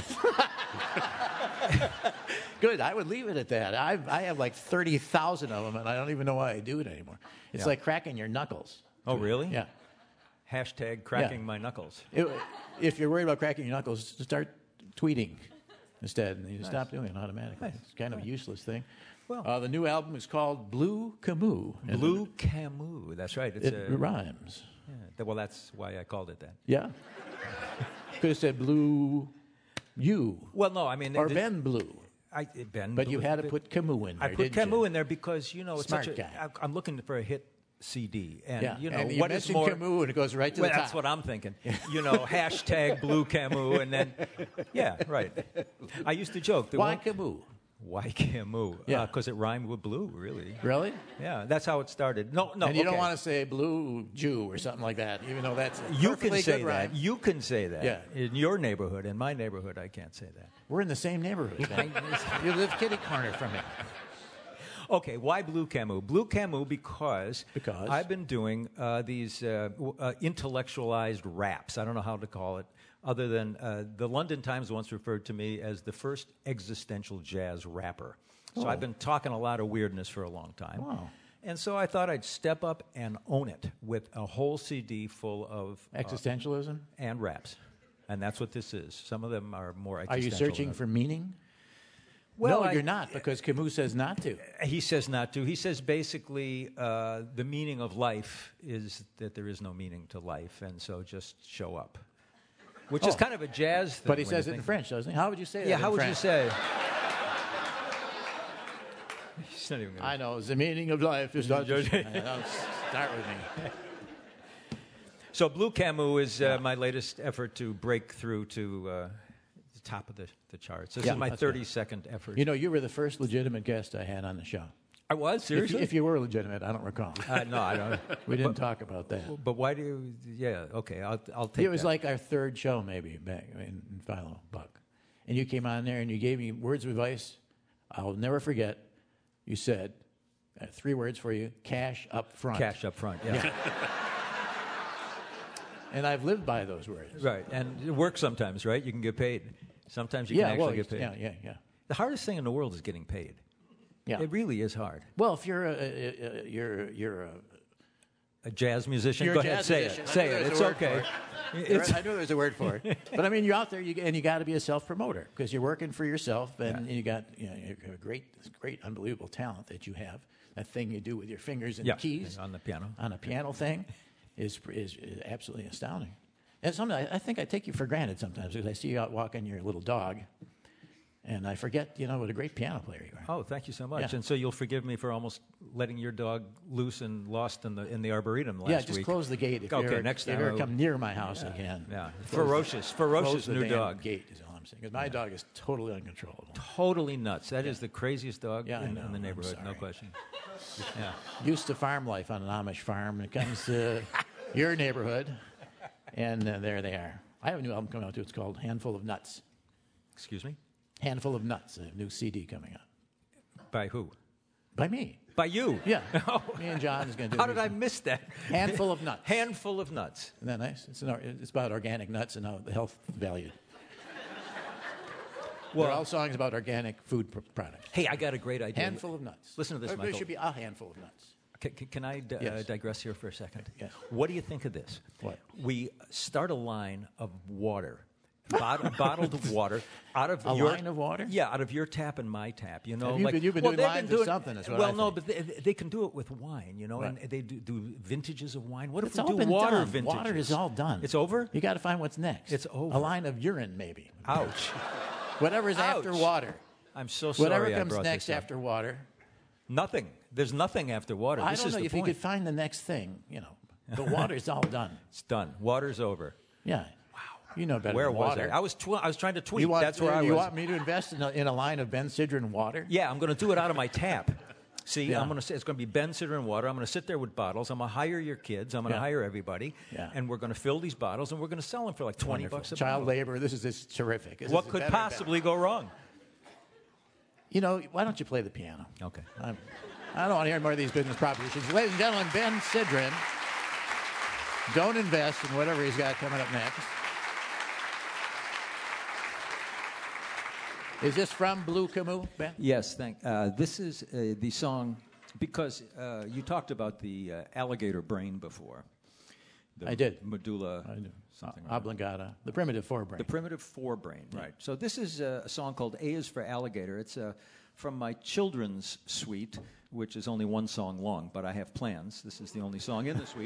Good. I would leave it at that. I have like 30,000 of them, and I don't even know why I do it anymore. It's like cracking your knuckles. Oh, really? Yeah. Hashtag cracking my knuckles. If you're worried about cracking your knuckles, start tweeting instead, and you stop doing it automatically. Nice. It's kind of a useless thing. Well, the new album is called Blue Camus. Blue Camus. That's right. It rhymes. Yeah. Well, that's why I called it that. Yeah. Could have said Blue You. Well, no, I mean... Or Ben Blue. Ben But Blue, you had to put Camus in there, I put didn't Camus you? in there because, you know, it's Smart such a... guy. I'm looking for a hit CD. And, you know, and what is mention more... Camus and it goes right to the top. That's what I'm thinking. You know, hashtag Blue Camus, and then... Yeah, right. I used to joke. That Why Camus? Why Camus? Yeah. Because it rhymed with blue, really. Really? Yeah, that's how it started. No, And you don't okay. want to say Blue Jew or something like that, even though that's a You can perfectly say good that. rhyme. You can say that. Yeah. In your neighborhood. In my neighborhood, I can't say that. We're in the same neighborhood. Ben. You live kitty corner from me. Okay, why Blue Camus? Blue Camus because Because? I've been doing these intellectualized raps. I don't know how to call it, other than the London Times once referred to me as the first existential jazz rapper. So I've been talking a lot of weirdness for a long time. Wow. And so I thought I'd step up and own it with a whole CD full of... Existentialism? and raps. And that's what this is. Some of them are more Are existential. you searching than for meaning? Well, no, you're not, because Camus says not to. He says not to. He says basically the meaning of life is that there is no meaning to life, and so just show up. Which is kind of a jazz thing. But he when says you it in think- French, doesn't he? How would you say that Yeah, in how would French? you say? He's not even gonna- I know, the meaning of life is not... Don't start with me. So Blue Camus is my latest effort to break through to the top of the charts. This Yeah, is my that's good. 32nd effort. You know, you were the first legitimate guest I had on the show. I was? Seriously? If you were legitimate, I don't recall. No, I don't. We didn't talk about that. But why do you... Yeah, okay, I'll take It was that. like our third show, maybe, back in Philo Buck. And you came on there and you gave me words of advice I'll never forget. You said, 3 words for you, cash up front. Cash up front, yeah. And I've lived by those words. Right, and it works sometimes, right? You can get paid. Sometimes you can actually get paid. Yeah. The hardest thing in the world is getting paid. Yeah. It really is hard. Well, if you're a jazz musician, You're go a ahead, jazz say musician. it. I Say knew it. there was It's a word okay. for it. I knew there's a word for it. But I mean, you're out there, and you got to be a self-promoter because you're working for yourself, and you got you have a great, unbelievable talent that you have. That thing you do with your fingers and the keys on the piano. On a piano thing is absolutely astounding. And sometimes I think I take you for granted sometimes because I see you out walking your little dog, and I forget, what a great piano player you are. Oh, thank you so much. Yeah. And so you'll forgive me for almost letting your dog loose and lost in the arboretum last week. Yeah, just close the gate if you ever, next time if you ever come near my house again. Yeah, Close ferocious the new damn dog. Gate is all I'm saying. Because my dog is totally uncontrollable. Totally nuts. That is the craziest dog Yeah, I in know. the I'm neighborhood, no sorry. question. Yeah. Used to farm life on an Amish farm, and it comes to your neighborhood, and there they are. I have a new album coming out too. It's called Handful of Nuts. Excuse me? Handful of Nuts, a new CD coming out. By who? By me. By you? Yeah. Me and John is going to do How did I miss that? Handful of Nuts. Handful of nuts. Isn't that nice? It's about organic nuts and how the health value. Well, they're all songs about organic food products. Hey, I got a great idea. Handful of nuts. Listen to this, There Michael. should be a handful of nuts. Can I Yes. digress here for a second? Yes. What do you think of this? What? We start a line of water, bottled water out of A your line of water? Yeah, out of your tap and my tap. You know, You've been doing they've lines of something. Is what well, I no, think. but they can do it with wine. You know, Right. and they do vintages of wine. What It's if all we do been water done. vintages? Water is all done. It's over. You got to find what's next. It's over. A line of urine, maybe. Ouch. Whatever's after Ouch. water. I'm so sorry. Whatever I comes brought next this up. after water. Nothing. There's nothing after water. I This don't is know the if point. you could find the next thing. You know, the water's all done. It's done. Water's over. Yeah. Wow. You know better. Where than was water. I? I was trying to tweet. You want, That's where I was. You want me to invest in a line of Ben Sidran water? Yeah, I'm going to do it out of my tap. See, Yeah. I'm going to say it's going to be Ben Sidran water. I'm going to sit there with bottles. I'm going to hire your kids. I'm going to Yeah. hire everybody. Yeah. And we're going to fill these bottles, and we're going to sell them for like $20 Wonderful. a Child bottle. labor. This is terrific. This What is could better and better. possibly go wrong? You know, why don't you play the piano? Okay. I don't want to hear more of these business propositions. Ladies and gentlemen, Ben Sidran. Don't invest in whatever he's got coming up next. Is this from Blue Camus, Ben? Yes, this is the song because you talked about the alligator brain before. The I did. Medulla. I do. Something Oblongata. The primitive forebrain. The primitive forebrain, right. So this is a song called A is for Alligator. It's from my children's suite, which is only one song long, but I have plans. This is the only song in the suite.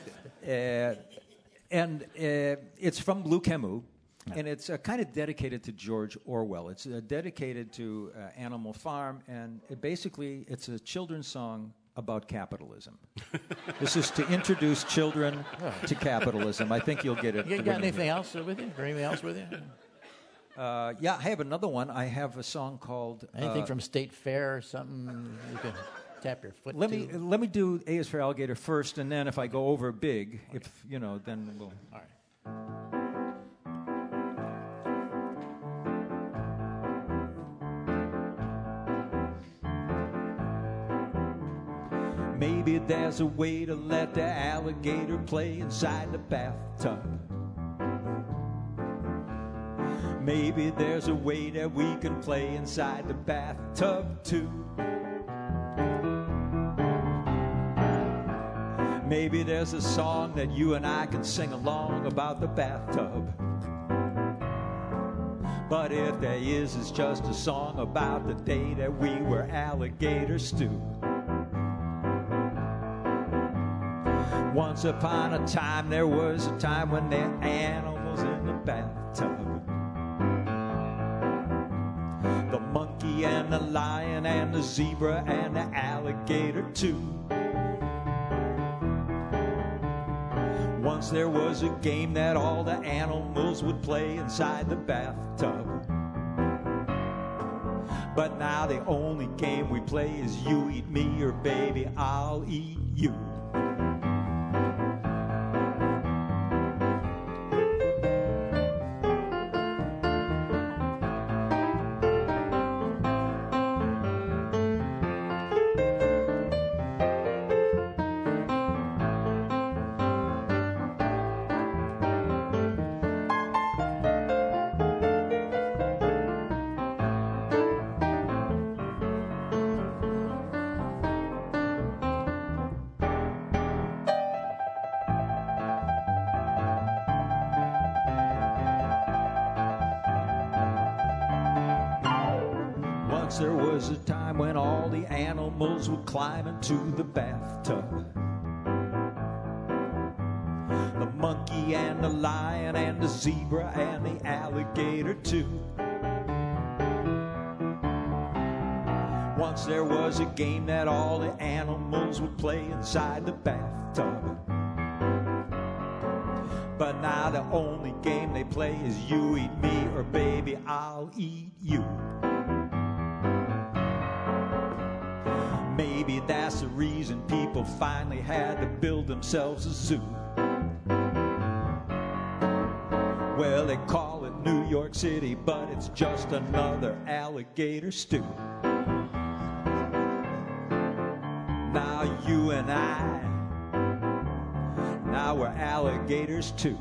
And it's from Blue Camus. And it's kind of dedicated to George Orwell. It's dedicated to Animal Farm, and it's a children's song about capitalism. This is to introduce children to capitalism. I think you'll get it. You got anything else with you? Or anything else with you? Yeah, I have another one. I have a song called... Anything from State Fair or something you can tap your foot Let to? me do A is for Alligator first, and then if I go over big, then we'll... All right. Maybe there's a way to let the alligator play inside the bathtub. Maybe there's a way that we can play inside the bathtub too. Maybe there's a song that you and I can sing along about the bathtub. But if there is, it's just a song about the day that we were alligators too. Once upon a time, there was a time when there were animals in the bathtub. The monkey and the lion and the zebra and the alligator too. Once there was a game that all the animals would play inside the bathtub. But now the only game we play is you eat me or baby, I'll eat you. Once there was a time when all the animals would climb into the bathtub. The monkey and the lion and the zebra and the alligator too. Once there was a game that all the animals would play inside the bathtub. But now the only game they play is you eat me or baby, I'll eat you. Maybe that's the reason people finally had to build themselves a zoo. Well, they call it New York City, but it's just another alligator stew. Now you and I, now we're alligators too.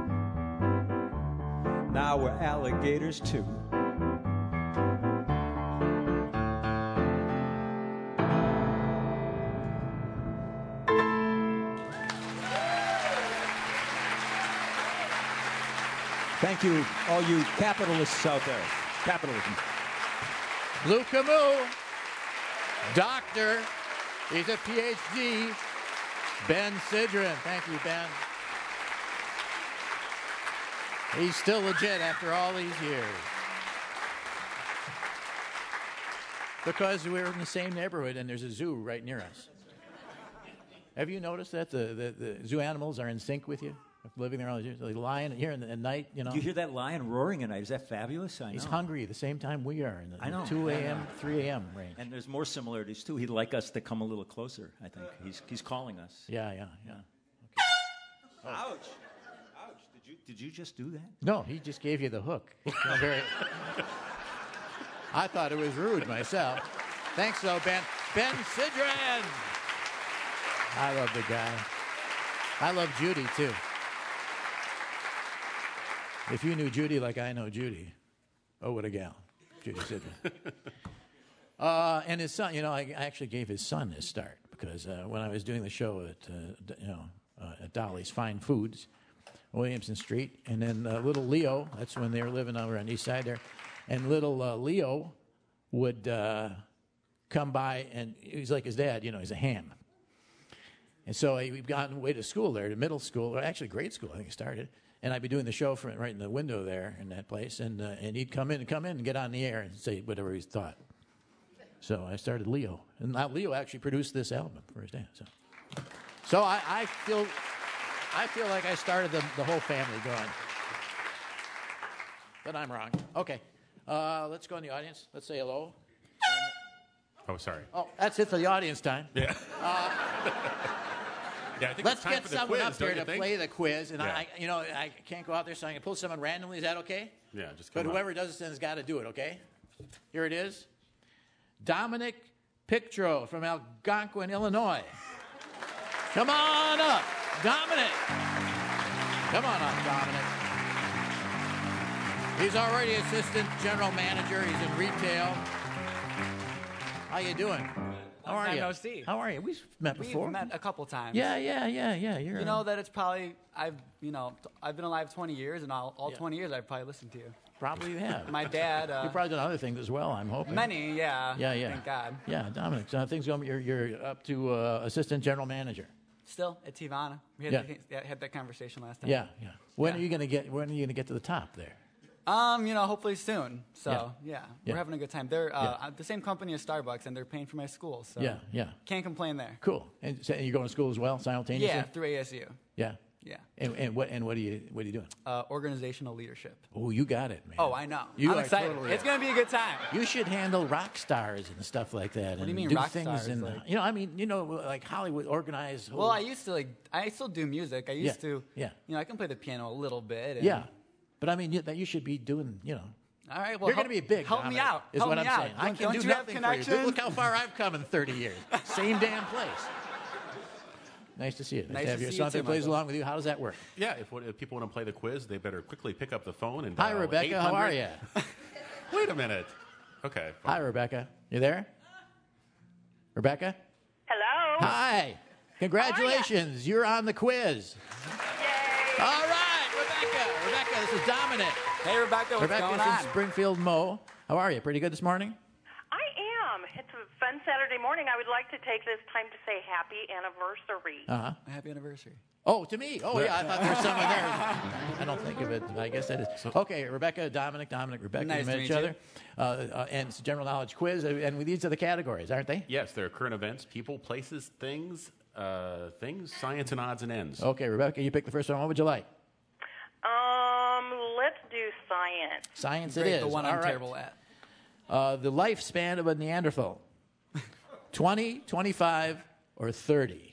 Now we're alligators too. Thank Thank you, all you capitalists out there. Capitalism. Lou Camus, doctor. He's a PhD. Ben Sidran. Thank you, Ben. He's still legit after all these years. Because we're in the same neighborhood and there's a zoo right near us. Have you noticed that the zoo animals are in sync with you? Living there all these years. Like lion here at night, you know. You hear that lion roaring at night. Is that fabulous? I know. He's hungry at the same time we are in the I know. 2 a.m., 3 a.m. range. And there's more similarities, too. He'd like us to come a little closer, I think. He's calling us. Yeah. Okay. Oh. Ouch. Did you just do that? No, he just gave you the hook. I thought it was rude myself. Thanks, though, Ben. Ben Sidran. I love the guy. I love Judy, too. If you knew Judy like I know Judy, oh, what a gal, Judy Sidran. And his son, I actually gave his son his start because when I was doing the show at Dolly's Fine Foods, Williamson Street, and then little Leo, that's when they were living over on the east side there, and little Leo would come by, and he was like his dad, he's a ham. And so we'd gotten away to school there, to middle school, or actually grade school, I think he started. And I'd be doing the show from right in the window there in that place, and he'd come in and get on the air and say whatever he thought. So I started Leo, and now Leo actually produced this album for his dad. So I feel like I started the whole family going, but I'm wrong. Okay, let's go in the audience. Let's say hello. Oh, sorry. Oh, that's it for the audience time. Yeah. Yeah, I think let's it's time get for the someone quiz, up here to think? play the quiz, and Yeah. I can't go out there, so I can pull someone randomly. Is that okay? Yeah, just But come whoever does it then has got to do it. Okay. Here it is. Dominic Pictro from Algonquin, Illinois. Come on up, Dominic. Come on up, Dominic. He's already assistant general manager. He's in retail. How you doing? How are you? No see. How are you? We've met before. We've met a couple times. Yeah. You're You know that it's probably I've been alive 20 years, and all 20 years I've probably listened to you. Probably you have. My dad. You've probably done other things as well, I'm hoping. Many, yeah. Yeah. Thank God. Yeah, Dominic. So things going. You're up to assistant general manager. Still at Tivana. We had that conversation last time. Yeah. When are you gonna get? When are you gonna get to the top there? Hopefully soon. So Yeah. we're having a good time. They're the same company as Starbucks, and they're paying for my school. So Yeah. can't complain there. Cool. And so you're going to school as well simultaneously? Yeah, through ASU. Yeah. Yeah. And what are you doing? Organizational leadership. Oh, you got it, man. Oh, I know. You I'm are excited. totally It's going to be a good time. You should handle rock stars and stuff like that. What do you mean do rock things stars? in Like- like Hollywood organized. Well, I used to I still do music. I used to. Yeah. I can play the piano a little bit. And, Yeah. But I mean, you should be doing, All right. Well, you're going to be big. Help me Dominic, out. Is Help what me I'm out. saying. I can Don't do you have nothing for you. connections? Look how far I've come in 30 years. Same damn place. Nice to see you. Nice to have to your see son you too, that plays Michael. along with you. How does that work? Yeah, if people want to play the quiz, they better quickly pick up the phone and Hi, dial Rebecca. How are 800 you? Wait a minute. Okay. Fine. Hi, Rebecca. You there? Rebecca? Hello. Hi. Congratulations. You're on the quiz. Yay. All right, Rebecca. Rebecca, this is Dominic. Hey, Rebecca. What's Rebecca's going in on? Springfield, Mo. How are you? Pretty good this morning? I am. It's a fun Saturday morning. I would like to take this time to say happy anniversary. Uh-huh. Happy anniversary. Oh, to me. Oh, yeah. I thought there was someone there. I don't think of it. I guess that is. Okay, Rebecca, Dominic, Rebecca. Nice You to met meet each you. other. And it's a general knowledge quiz. And these are the categories, aren't they? Yes, there are current events, people, places, things, science, and odds and ends. Okay, Rebecca, you pick the first one. What would you like? Let's do science. Science Great, it is. the one All I'm right. terrible at. The lifespan of a Neanderthal. 20, 25, or 30?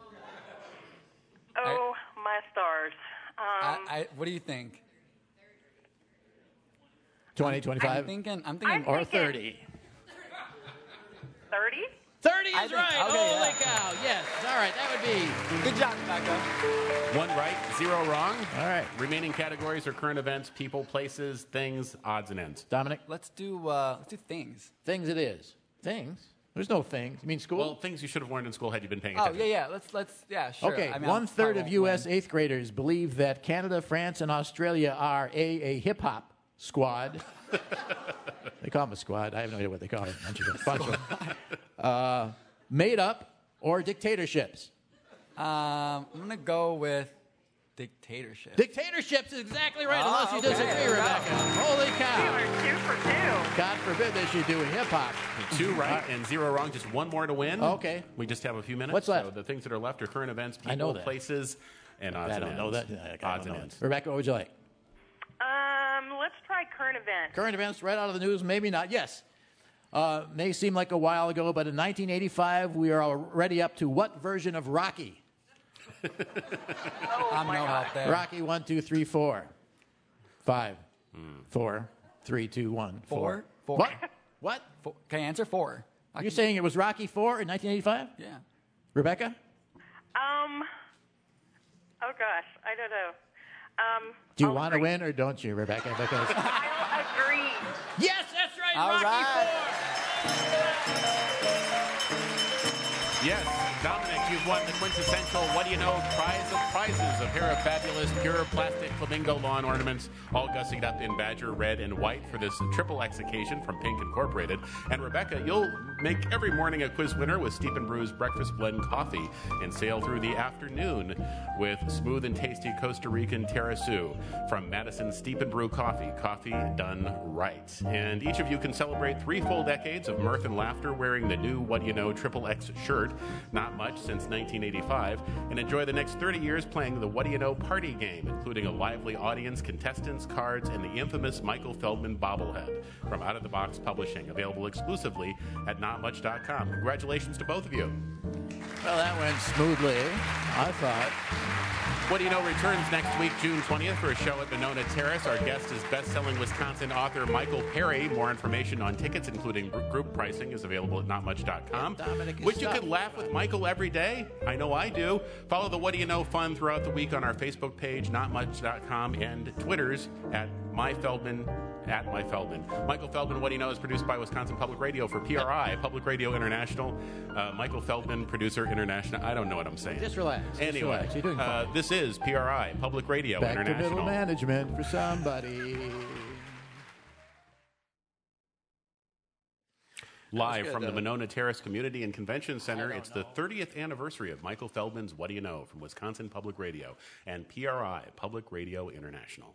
Oh, my stars. What do you think? 20, 25? I'm thinking. Or 30? 30? 30 is I think- right. okay, Holy yeah. cow. Yes. All right. That would be. Good job, Rebecca. 1 right, 0 wrong. All right. Remaining categories are current events, people, places, things, odds and ends. Dominic? Let's do things. Things it is. Things? There's no things. You mean school? Well, things you should have learned in school had you been paying Oh, attention. yeah. Yeah, sure. Okay, I mean, one-third I of won't U.S. win. eighth graders believe that Canada, France, and Australia are a hip-hop squad. They call them a squad. I have no idea what they call it. Bunch of made up or dictatorships. I'm going to go with dictatorship. Dictatorships is exactly right, unless you disagree, Rebecca. Holy cow. You are 2 for 2. God forbid they should do hip-hop. 2 right and 0 wrong. Just one more to win. Okay. We just have a few minutes. What's left? So the things that are left are current events, people, I know that. places, and odds I and don't know ends. that. Odds and ends. Rebecca, what would you like? Let's try current events. Current events right out of the news, maybe not. Yes. May seem like a while ago, but in 1985, we are already up to what version of Rocky? I'm no help there. Rocky 1, 2, 3, 4. 5, 4, 3, 2, 1, 4. Four. What? Can I answer 4? You're saying it was Rocky 4 in 1985? Yeah. Rebecca? Oh gosh, I don't know. Do you want to win or don't you, Rebecca? Because I'll agree. yes, that's right. All Rocky right. 4. Yes, Dominic, you've won the quintessential What Do You Know prize of prizes, a pair of fabulous pure plastic flamingo lawn ornaments, all gussied up in badger red and white for this triple X occasion from Pink Incorporated. And Rebecca, you'll make every morning a quiz winner with Steep and Brew's Breakfast Blend Coffee and sail through the afternoon with smooth and tasty Costa Rican Terrasu from Madison Steep and Brew Coffee, coffee done right. And each of you can celebrate 3 full decades of mirth and laughter wearing the new What Do You Know Triple X shirt, not much since 1985, and enjoy the next 30 years playing the What Do You Know party game, including a lively audience, contestants, cards, and the infamous Michael Feldman bobblehead from Out of the Box Publishing, available exclusively at notmuch.com. Congratulations to both of you. Well, that went smoothly, I thought. What Do You Know returns next week, June 20th, for a show at Monona Terrace. Our guest is best-selling Wisconsin author Michael Perry. More information on tickets, including group pricing, is available at notmuch.com. Wish you could laugh with Michael every day? I know I do. Follow the What Do You Know fun throughout the week on our Facebook page, notmuch.com, and Twitters at MyFeldman. Michael Feldman, What Do You Know, is produced by Wisconsin Public Radio for PRI, Public Radio International. Michael Feldman, producer international. I don't know what I'm saying. Just relax. Anyway, relax. You're doing fine. this is PRI, Public Radio Back International. to middle management for somebody. Live good, from the though. Monona Terrace Community and Convention Center, it's the 30th anniversary of Michael Feldman's What Do You Know from Wisconsin Public Radio and PRI, Public Radio International.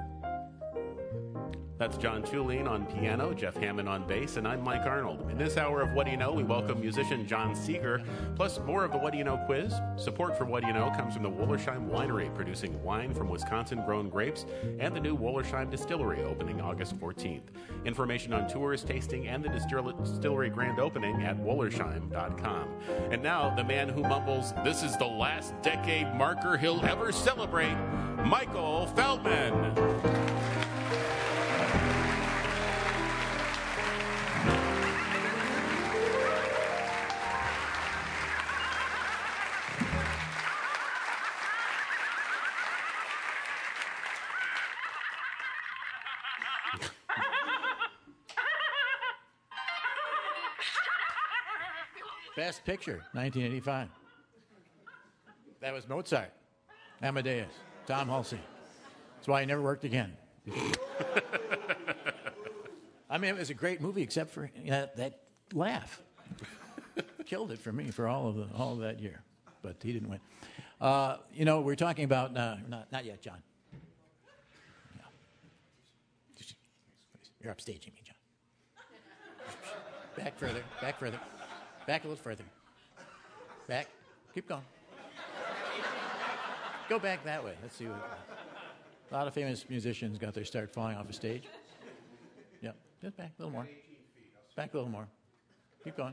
That's John Tulene on piano, Jeff Hammond on bass, and I'm Mike Arnold. In this hour of What Do You Know, we welcome musician John Seeger, plus more of the What Do You Know quiz. Support for What Do You Know comes from the Wollersheim Winery, producing wine from Wisconsin-grown grapes, and the new Wollersheim Distillery, opening August 14th. Information on tours, tasting, and the distillery grand opening at wollersheim.com. And now, the man who mumbles, "This is the last decade marker he'll ever celebrate," Michael Feldman. Best Picture, 1985. That was Mozart, Amadeus, Tom Hulce. That's why he never worked again. I mean, it was a great movie, except for that laugh. Killed it for me for all of that year, but he didn't win. We're talking about not yet, John. No. You're upstaging me, John. Back further. Back a little further. Back. Keep going. Go back that way. Let's see. A lot of famous musicians got their start falling off a stage. Yep. Just back a little more. Back a little more. Keep going.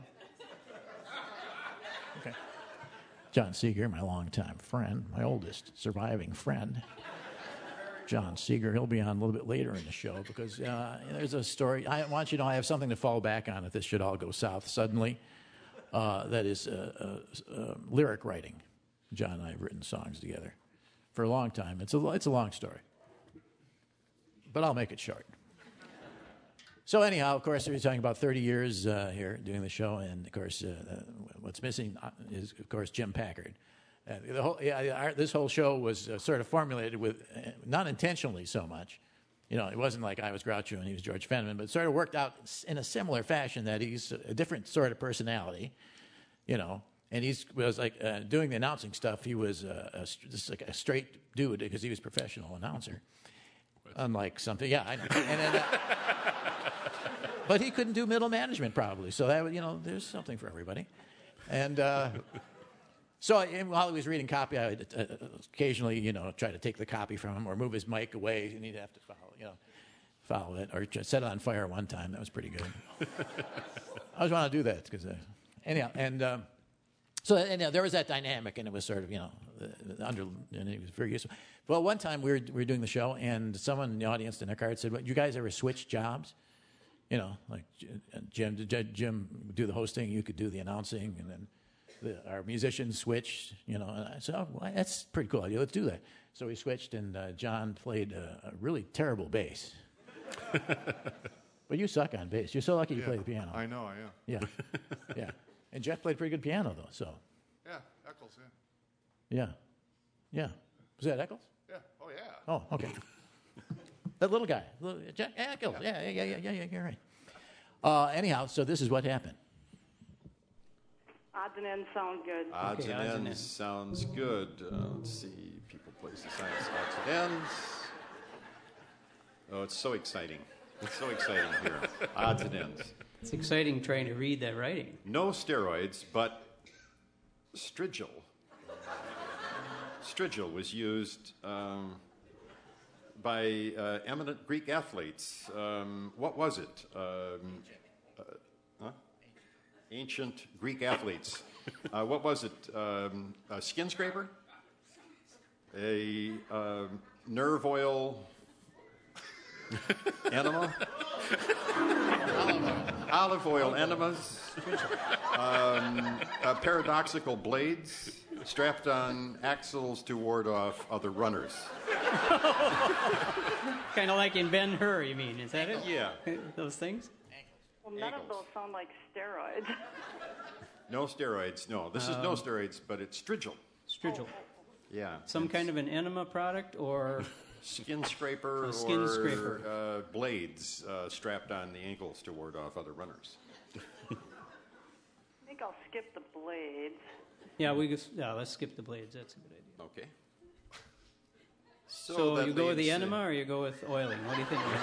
Okay. John Seeger, my longtime friend, my oldest surviving friend. John Seeger, he'll be on a little bit later in the show because there's a story. I want you to know I have something to fall back on if this should all go south suddenly. That is lyric writing. John and I have written songs together for a long time. It's a long story, but I'll make it short. So anyhow, of course, we're talking about 30 years here doing the show, and of course, what's missing is, of course, Jim Packard. This whole show was sort of formulated with, not intentionally so much, it wasn't like I was Groucho and he was George Fenneman, but it sort of worked out in a similar fashion that he's a different sort of personality, and he was like doing the announcing stuff. He was just like a straight dude because he was a professional announcer, unlike something. Yeah, I know. And then, but he couldn't do middle management probably, so that there's something for everybody, and. So while he was reading copy, I would occasionally, try to take the copy from him or move his mic away, and he'd have to follow it, or set it on fire one time. That was pretty good. I always want to do that because, anyhow, and there was that dynamic, and it was sort of, and it was very useful. Well, one time we were doing the show, and someone in the audience in their card said, "Well, you guys ever switch jobs? Like Jim do the hosting, you could do the announcing, and then." Our musicians switched, and I said, "Oh, well, that's a pretty cool idea. Let's do that." So we switched, and John played a really terrible bass. But you suck on bass. You're so lucky you play the piano. I know, I am. Yeah, yeah. And Jeff played pretty good piano, though. So. Yeah, Eccles. Yeah. Yeah. Was that Eccles? Yeah. Oh yeah. Oh, okay. That little guy, Jeff Eccles. Yeah. You're right. Anyhow, so this is what happened. Odds and ends sound good. Odds and ends sounds good. Let's see. People, places, science, odds and ends. Oh, it's so exciting. It's so exciting here. Odds and ends. It's exciting trying to read that writing. No steroids, but Strigil. Strigil was used by eminent Greek athletes. What was it? Ancient Greek athletes. What was it? A skin scraper? A nerve oil enema? Olive oil enemas. Paradoxical blades strapped on axles to ward off other runners. Kind of like in Ben-Hur, you mean? Is that it? Yeah. Those things? Well, none of those sound like steroids. No steroids, no. This is no steroids, but it's Strigil. Strigil. Yeah. Some kind of an enema product or... Skin scraper or blades strapped on the ankles to ward off other runners. I think I'll skip the blades. Yeah, let's skip the blades. That's a good idea. Okay. So you go with the enema or you go with oiling? What do you think, man?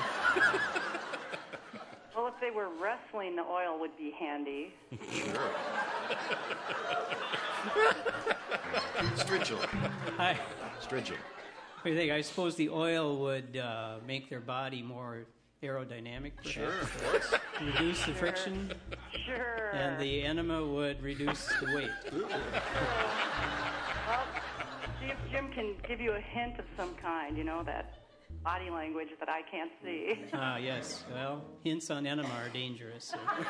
Well, if they were wrestling, the oil would be handy. Sure. Strigil. Strigil. What do you think? I suppose the oil would make their body more aerodynamic, perhaps? Sure, of course. Reduce the friction. Sure. And the enema would reduce the weight. Well, see if Jim can give you a hint of some kind, that body language that I can't see. Yes. Well, hints on enema are dangerous.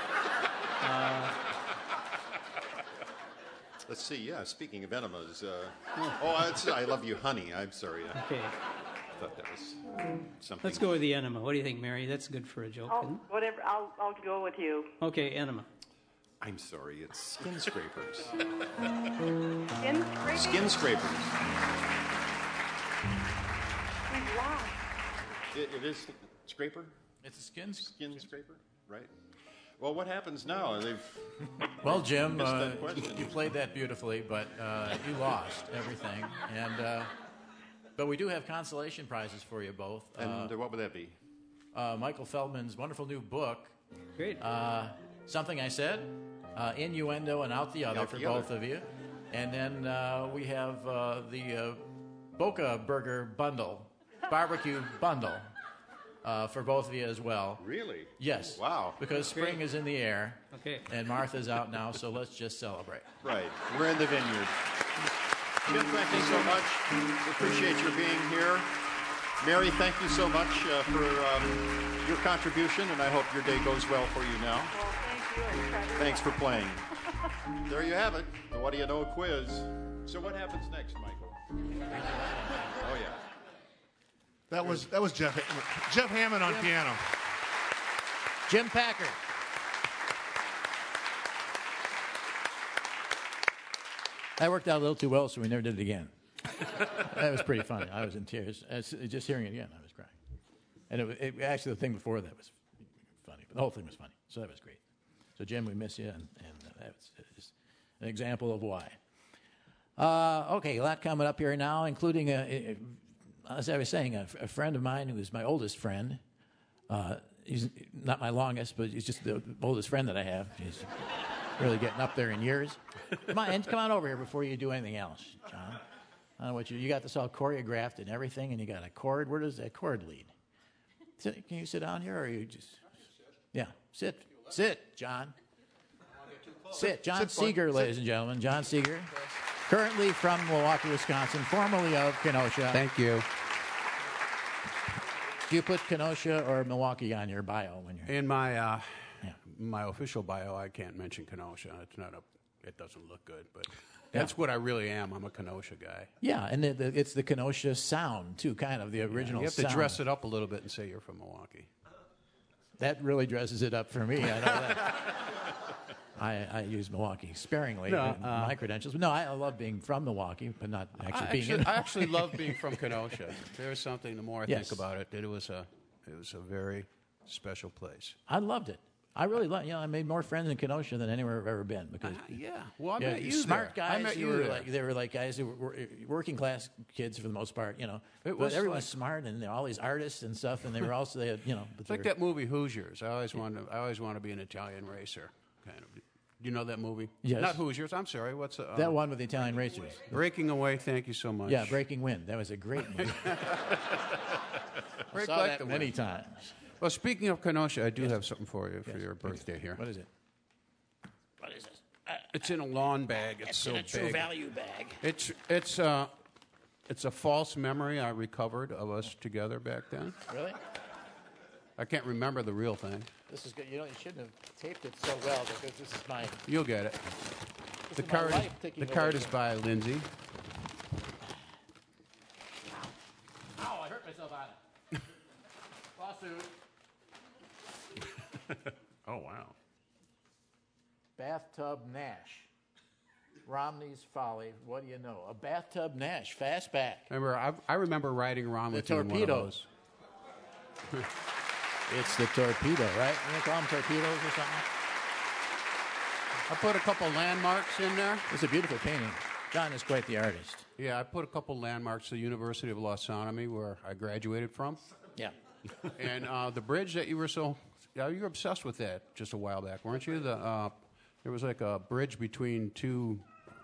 Let's see. Yeah, speaking of enemas. I love you, honey. I'm sorry. Okay. I thought that was something. Let's go with the enema. What do you think, Mary? That's good for a joke. Whatever. I'll go with you. Okay, enema. I'm sorry. It's skin scrapers. Skin scrapers? Skin scrapers. We've lost. It is scraper? It's a skin scraper, right? Well, what happens now? Well, Jim, missed that question. you played that beautifully, but you lost everything. And but we do have consolation prizes for you both. And what would that be? Michael Feldman's wonderful new book. Great. Something I Said, Innuendo and Out the Other for both of you. And then we have the Boca Burger bundle, barbecue bundle. For both of you as well. Really? Yes. Wow. Because spring is in the air. Okay. And Martha's out now, so let's just celebrate. Right. We're in the vineyard. Jim, thank you so much. We appreciate your being here. Mary, thank you so much for your contribution, and I hope your day goes well for you now. Well, thank you. Thanks for playing. There you have it, the What Do You Know quiz. So what happens next, Michael? Oh, yeah. That was Jeff Hammond on piano. Jim Packard. That worked out a little too well, so we never did it again. That was pretty funny. I was in tears. Just hearing it again, I was crying. And actually, the thing before that was funny. But the whole thing was funny, so that was great. So, Jim, we miss you, and that's just an example of why. Okay, a lot coming up here now, including, as I was saying, a friend of mine who is my oldest friend. He's not my longest, but he's just the oldest friend that I have. He's really getting up there in years. Come on over here before you do anything else, John. I don't know what you got this all choreographed and everything, and you got a chord. Where does that chord lead? Can you sit down here, or are you just? Yeah, sit, John. Sit, John Seeger, ladies and gentlemen. John Seeger, currently from Milwaukee, Wisconsin, formerly of Kenosha. Thank you. Do you put Kenosha or Milwaukee on your bio when you're in my my official bio? I can't mention Kenosha. It's not it doesn't look good, but that's what I really am. I'm a Kenosha guy. Yeah, and it's the Kenosha sound too, kind of the original. You have to dress it up a little bit and say you're from Milwaukee. That really dresses it up for me. I know that. I use Milwaukee sparingly in my credentials. But no, I love being from Milwaukee, but not actually being in Milwaukee. I actually love being from Kenosha. There's something, the more I think about it, that it was a very special place. I loved it. I really loved. I made more friends in Kenosha than anywhere I've ever been because well, I met you smart there. guys. I met you were there. they were like guys who were working class kids for the most part. But everyone's smart, and they're all these artists and stuff, and they were also It's like that movie Hoosiers. I always want to be an Italian racer, kind of. Do you know that movie? Yes. Not Hoosiers. I'm sorry. What's that one with the Italian racers? Breaking Away. Thank you so much. Yeah, Breaking Wind. That was a great movie. I saw that many times. Well, speaking of Kenosha, I do have something for you for your birthday here. What is it? What is this? It's in a lawn bag. It's so in a big. True Value bag. It's a false memory I recovered of us together back then. Really? I can't remember the real thing. This is good. You shouldn't have taped it so well because this is mine. You'll get it. The card is by Lindsay. Ow, I hurt myself on it. Lawsuit. Oh, wow. Bathtub Nash. Romney's Folly. What do you know? A bathtub Nash. Fastback. I remember riding around with you in one of those. It's the torpedo, right? You call them torpedoes or something? I put a couple landmarks in there. It's a beautiful painting. John is quite the artist. Yeah, I put a couple landmarks to the University of Lausanne, where I graduated from. Yeah. And the bridge that you were you were obsessed with that just a while back, weren't you? There was like a bridge between two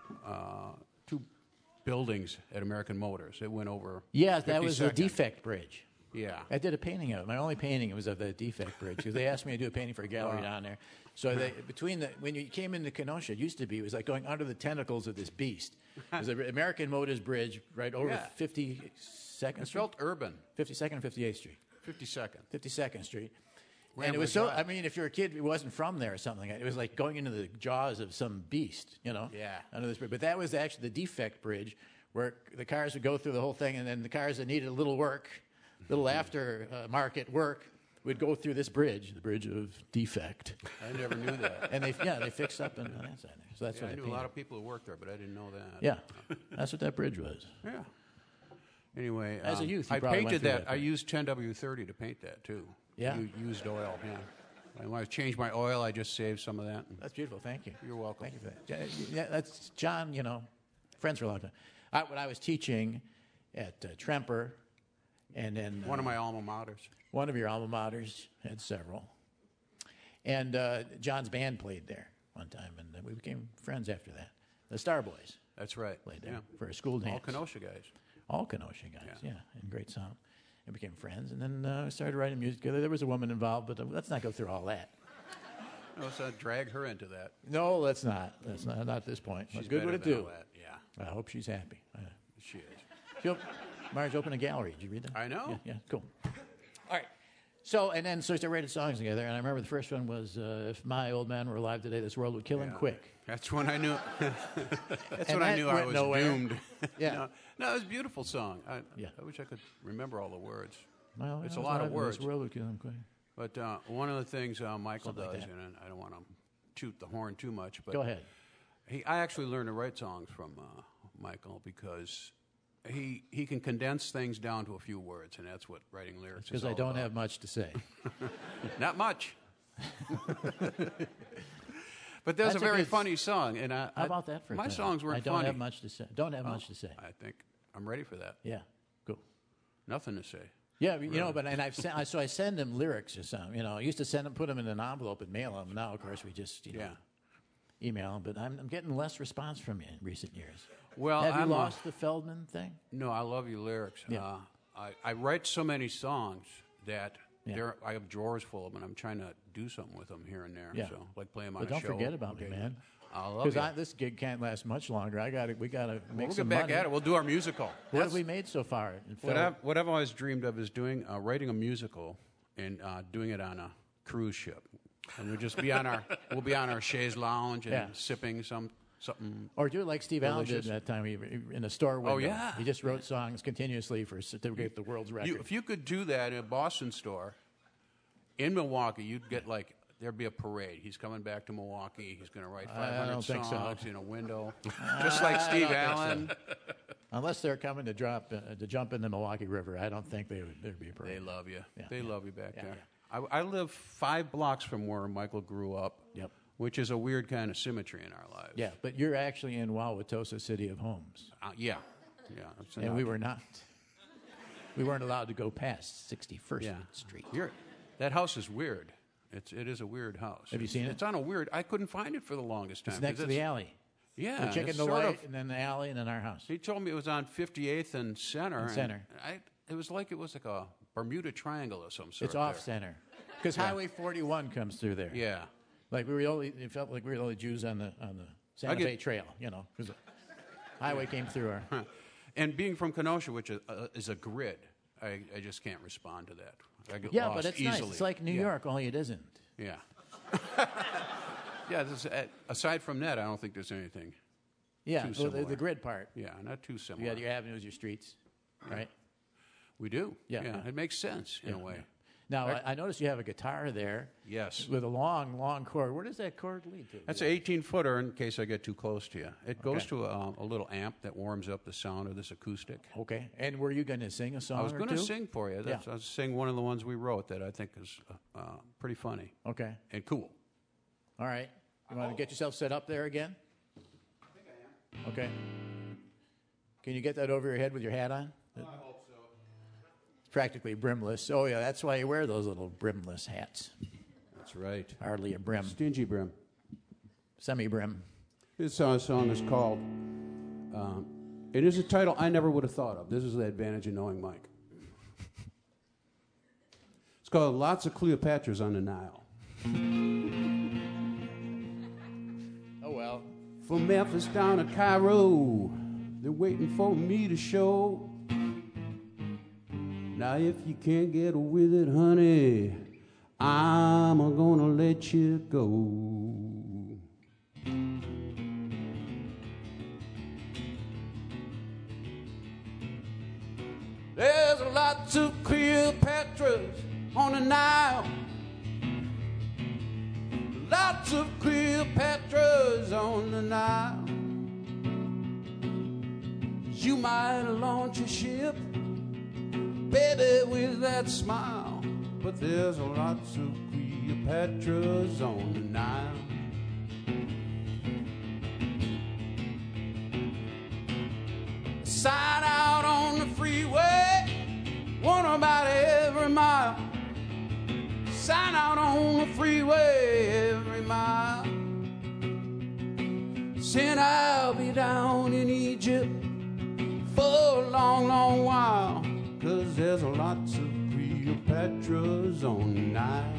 buildings at American Motors. It went over. Yeah, that was a defect bridge. Yeah. I did a painting of it. My only painting was of the defect bridge because they asked me to do a painting for a gallery down there. So when you came into Kenosha, it was like going under the tentacles of this beast. There's an American Motors bridge right over 52nd Street. It felt urban. 52nd and 58th Street. 52nd. 52nd Street. And it was so, if you're a kid who wasn't from there or something, it was like going into the jaws of some beast, Yeah. Under this bridge. But that was actually the defect bridge where the cars would go through the whole thing, and then the cars that needed a little work, little after-market work, would go through this bridge, the bridge of defect. I never knew that. And they fixed up on that side there. So that's what I knew a lot of people who worked there, but I didn't know that. Yeah, that's what that bridge was. Yeah. Anyway, as a youth, I painted that. I used 10W30 to paint that too. Yeah. Used oil. Yeah. When I changed my oil, I just saved some of that. That's beautiful. Thank you. You're welcome. Thank you for that. Yeah, that's John. Friends for a long time. When I was teaching at Tremper, and then one of my alma maters. One of your alma maters, had several. And John's band played there one time, and we became friends after that. The Starboys. That's right. Played there for a school dance. All Kenosha guys. All Kenosha guys, yeah, and great sound. And became friends, and then we started writing music together. There was a woman involved, but let's not go through all that. Let's not drag her into that. No, let's not. Let's not at this point. She's good would it do? Yeah. I hope she's happy. She is. Marge opened a gallery. Did you read that? I know. Yeah, cool. All right. So we started writing songs together, and I remember the first one was, If My Old Man Were Alive Today, This World Would Kill Him Quick. That's when I knew. That's when I knew I was doomed. Yeah. No, it was a beautiful song. I wish I could remember all the words. Well, it's a lot of words. This world would kill him quick. But one of the things Michael Something like does, that. and I don't want to toot the horn too much, but Go ahead. I actually learned to write songs from Michael because he can condense things down to a few words, and that's what writing lyrics is Because all I don't about. have much to say. Not much. But there's That's a very good- funny song, and How about that for a my time? songs weren't I don't funny. have much to say. Don't have Oh, much to say. I think I'm ready for that. Yeah, cool. Nothing to say. Yeah, you know, but and I've sent, so I send them lyrics or something. You know, I used to send them, put them in an envelope and mail them. Now, of course, we just email them. But I'm getting less response from you in recent years. Well, have you I'm lost the Feldman thing? No, I love your lyrics. Yeah. I write so many songs that Yeah. I have drawers full of them, and I'm trying to do something with them here and there. Yeah. So, like play them on But a don't show. forget about me, Okay. man. I love you. Because this gig can't last much longer. We got to make We'll some get back money. at it. We'll do our musical. What have we made so far? in What I've always dreamed of is doing writing a musical and doing it on a cruise ship, and we'll just be on our chaise lounge and Yeah. sipping something. Or do it like Steve Allen did delicious. that time in a store window. Oh, yeah. He just wrote songs continuously to get the world's record. If you could do that in a Boston store in Milwaukee, you'd get there'd be a parade. He's coming back to Milwaukee. He's going to write 500 don't think so. songs in a window, just like I Steve don't think Allen. so. Unless they're coming to jump in the Milwaukee River, I don't think there'd be a parade. They love you. Yeah, They yeah. love you back Yeah, there. I live 5 blocks from where Michael grew up. Yep. Which is a weird kind of symmetry in our lives. Yeah, but you're actually in Wauwatosa, City of Homes. Yeah. It's And we were not. We weren't allowed to go past 61st Street. That house is weird. It is a weird house. Have you seen it? It's on a weird. I couldn't find it for the longest time. It's next to the alley. Yeah, The chicken, it's the sort light, of- and then the alley, and then our house. He told me it was on 58th and Center. And Center. It was like a Bermuda Triangle of some sort. It's off there. center. Because Yeah. Highway 41 comes through there. Yeah. Like it felt like we were the only Jews on the Santa Fe Trail, because the highway came through our. And being from Kenosha, which is a grid, I just can't respond to that. I get Yeah, lost but it's easily. nice. It's like New Yeah. York, only it isn't. Yeah. Yeah. Aside from that, I don't think there's anything. Yeah, too well, similar. the grid part. Yeah, not too similar. You got your avenues, your streets, right? We do. Yeah. It makes sense in a way. Now, I noticed you have a guitar there. Yes. With a long, long cord. Where does that cord lead to? That's an 18-footer in case I get too close to you. It goes Okay. to a little amp that warms up the sound of this acoustic. Okay. And were you going to sing a song I was or going to two? sing for you. Yeah. I was sing one of the ones we wrote that I think is pretty funny. Okay. And cool. All right. You want to get yourself set up there again? I think I am. Okay. Can you get that over your head with your hat on? I hope so. It's practically brimless. Oh, yeah, that's why you wear those little brimless hats. That's right. Hardly a brim. Stingy brim. Semi-brim. This song is called, it is a title I never would have thought of. This is the advantage of knowing Mike. It's called Lots of Cleopatras on the Nile. Oh, well. From Memphis down to Cairo, they're waiting for me to show. Now if you can't get with it, honey, I'm gonna let you go. There's lots of Cleopatras on the Nile. Lots of Cleopatras on the Nile. You might launch a ship, baby, with that smile. But there's lots of Cleopatras on the Nile. Sign out on the freeway, one about every mile. Sign out on the freeway every mile. Saying I'll be down in Egypt for a long, long while. 'Cause there's lots of Cleopatras on the Nile.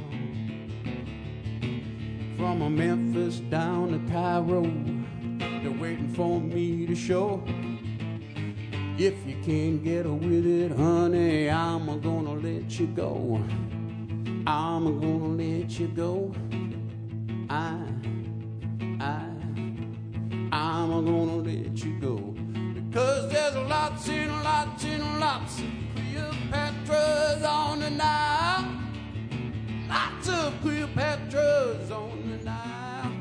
From Memphis down to Cairo, they're waiting for me to show. If you can't get with it, honey, I'm gonna let you go. I'm gonna let you go. I'm gonna let you go. Because there's lots and lots and lots of Cleopatras on the Nile. lots of Cleopatras on the Nile.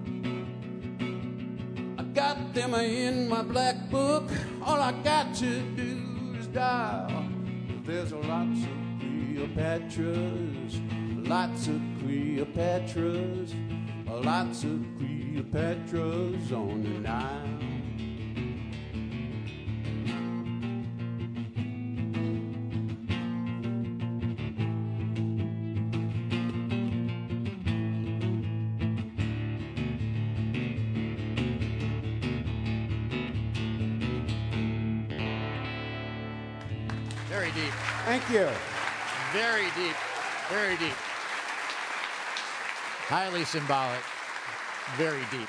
I got them in my black book. All I got to do is dial. There's lots of Cleopatras, lots of Cleopatras, lots of Cleopatras on the Nile. Very deep. Thank you. Very deep. Very deep. Highly symbolic. Very deep.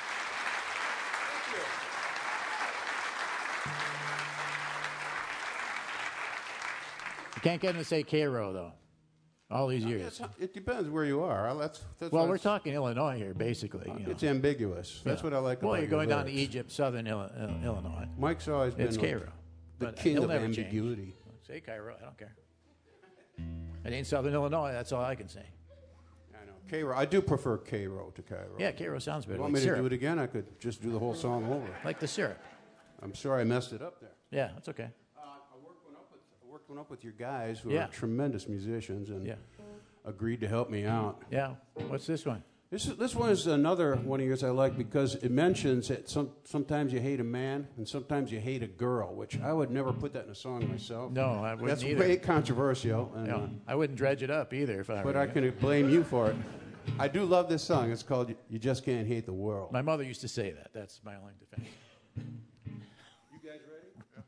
You can't get him to say Cairo, though. All these years. It depends where you are. That's Well, we're talking Illinois here, basically. You know. It's ambiguous. That's what I like about Well, you're going your down to lyrics. Egypt, southern Illinois. Mike's always been It's like Cairo. the But king he'll of never ambiguity. change. Say Cairo. I don't care. It ain't southern Illinois. That's all I can say. I know. Cairo. I do prefer Cairo to Cairo. Yeah, Cairo sounds better. You want like me syrup. to do it again? I could just do the whole song over. Like the syrup. I'm sorry I messed it up there. Yeah, that's okay. I worked one up with your guys who Yeah. are tremendous musicians and Yeah. agreed to help me out. Yeah. What's this one? This one is another one of yours I like because it mentions that sometimes you hate a man and sometimes you hate a girl, which I would never put that in a song myself. No, I wouldn't That's either. way controversial. And, No, I wouldn't dredge it up either if I but were I you. can blame you for it. I do love this song. It's called "You Just Can't Hate the World." My mother used to say that. That's my only defense. You guys ready? Yeah.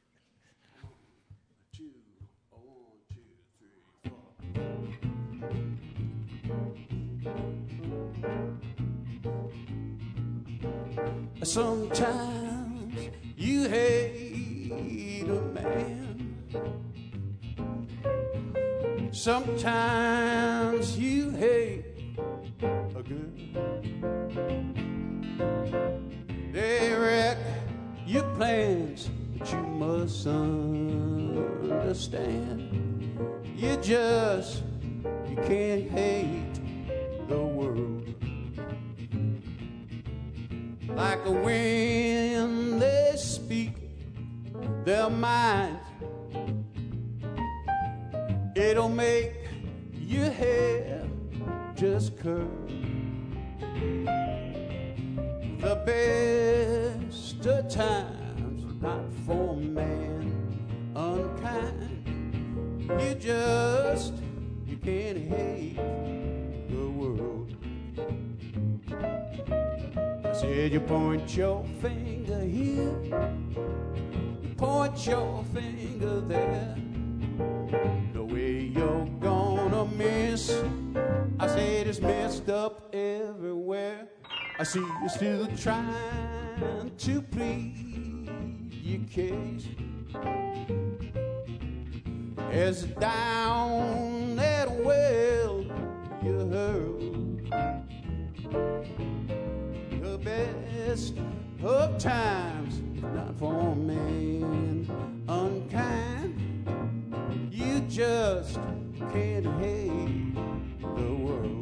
2, 1, 2, 3, 4. Sometimes you hate a man. Sometimes you hate a girl. They wreck your plans, but you must understand. You can't hate the world. Like a wind, they speak their mind. It'll make your hair just curl. The best of times, not for man unkind. You can't hate the world. I said you point your finger here, you point your finger there. The way you're gonna miss, I said it's messed up everywhere. I see you still trying to plead your case. As down that well you hurl, the best of times, not for a man unkind. You just can't hate the world.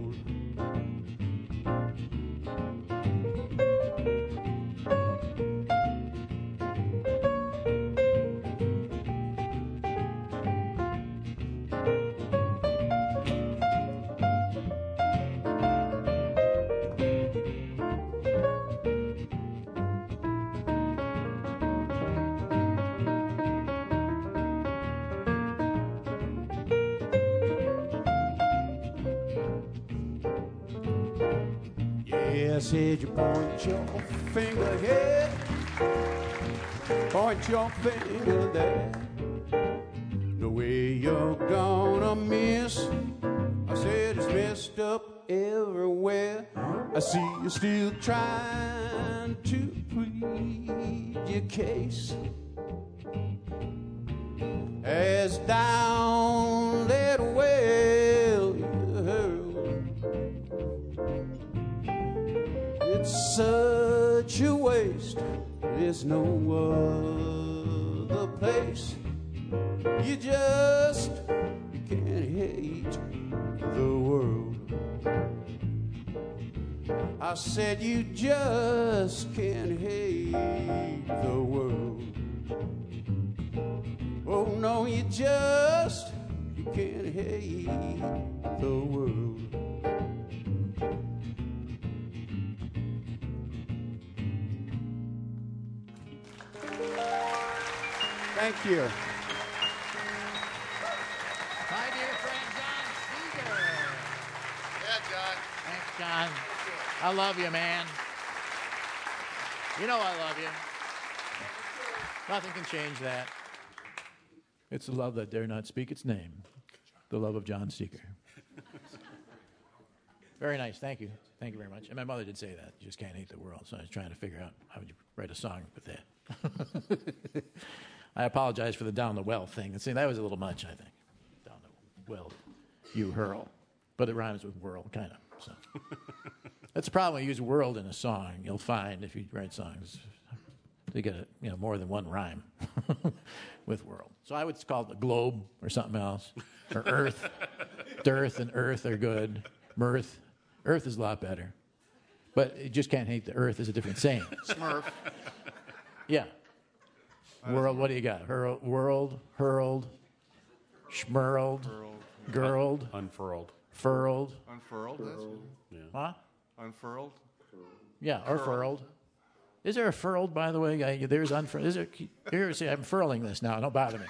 Yeah, I said you point your finger here, point your finger there. The way you're gonna miss, I said it's messed up everywhere. I see you still trying to plead your case. As down that well you hurl, it's such a waste. There's no other place. You can't hate the world. I said you just can't hate the world. Oh no, you can't hate the world. Thank you. My dear friend John Seeger. Yeah, John. Thanks, John. I love you, man. You know I love you. Nothing can change that. It's the love that dare not speak its name. The love of John Seeger. Very nice. Thank you. Thank you very much. And my mother did say that. You just can't hate the world. So I was trying to figure out how would you write a song with that. I apologize for the down the well thing. See, that was a little much, I think. Down the well, you hurl. But it rhymes with world, kind of. So. That's the problem when you use world in a song. You'll find if you write songs, they get more than one rhyme with world. So I would call it the globe or something else. Or earth. Dearth and earth are good. Mirth. Earth is a lot better. But you just can't hate the earth is a different saying. Smurf. Yeah. World, what do you got? World, hurled, schmurled, girled, unfurled, furled. Unfurled? That's yeah. Huh? Unfurled? Yeah, or furled. Is there a furled, by the way? There's unfurled. Is there? Here, see, I'm furling this now. Don't bother me.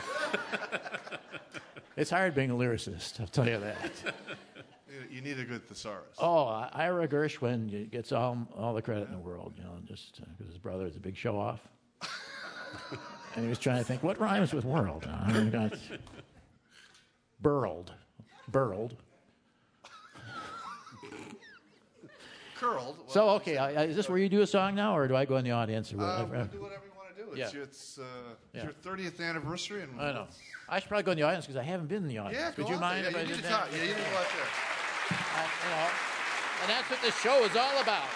It's hard being a lyricist, I'll tell you that. You need a good thesaurus. Oh, Ira Gershwin gets all the credit in the world, just because his brother is a big show-off. And he was trying to think, what rhymes with world? I got burled. Curled. Well, So, okay, is this where you do a song now, or do I go in the audience? Or we'll whatever? do whatever you want to do. Yeah. It's your 30th anniversary. And I know. I should probably go in the audience because I haven't been in the audience. Yeah, Would go you out mind there. if I You did need to that? talk. Yeah, you need to go out there. And that's what this show is all about.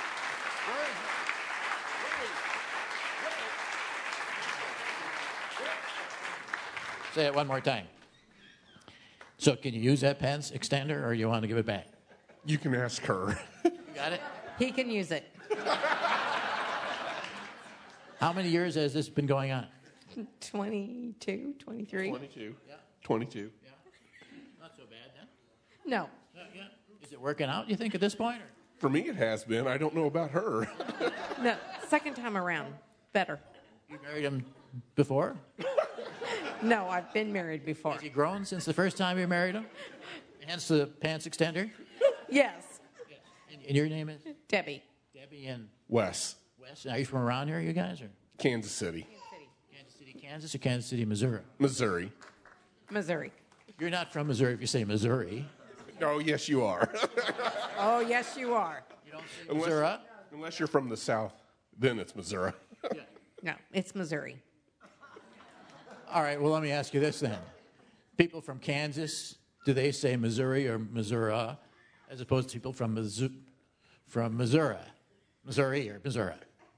Say it one more time. So can you use that pants extender, or you want to give it back? You can ask her. You got it? He can use it. How many years has this been going on? 22, 23. 22. Yeah. 22. Yeah. Not so bad, then. No. Yeah. Is it working out, you think, at this point? Or? For me, it has been. I don't know about her. No. Second time around. Better. You married him before? No, I've been married before. Has he grown since the first time you married him? Hence the pants extender? Yes. And your name is? Debbie. Debbie and? Wes. Wes. Are you from around here, you guys? Or? Kansas City. Kansas City, Kansas, or Kansas City, Missouri? Missouri. Missouri. You're not from Missouri if you say Missouri. Oh, yes, you are. Oh, yes, you are. You don't say Missouri? Unless you're from the South, then it's Missouri. No, it's Missouri. All right, well, let me ask you this then. People from Kansas, do they say Missouri or Missouri as opposed to people from Missouri? Missouri or Missouri?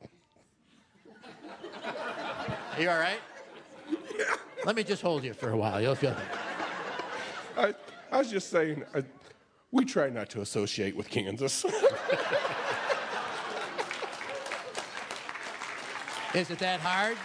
Are you all right? Let me just hold you for a while. You'll feel I was just saying, we try not to associate with Kansas. Is it that hard?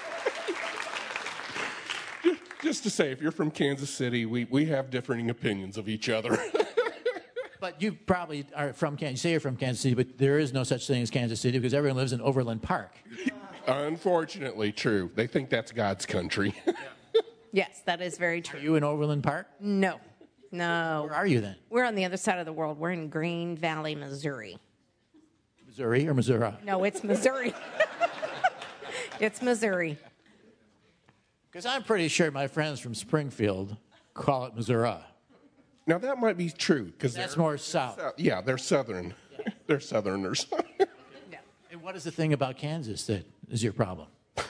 Just to say, if you're from Kansas City, we have differing opinions of each other. But you probably are from Kansas. You say you're from Kansas City, but there is no such thing as Kansas City because everyone lives in Overland Park. Unfortunately, true. They think that's God's country. Yes, that is very true. Are you in Overland Park? No. No. Where are you then? We're on the other side of the world. We're in Green Valley, Missouri. Missouri or Missouri? No, it's Missouri. It's Missouri. Because I'm pretty sure my friends from Springfield call it Missouri. Now, that might be true. Because that's more south. Yeah, they're Southern. Yeah. They're Southerners. And what is the thing about Kansas that is your problem?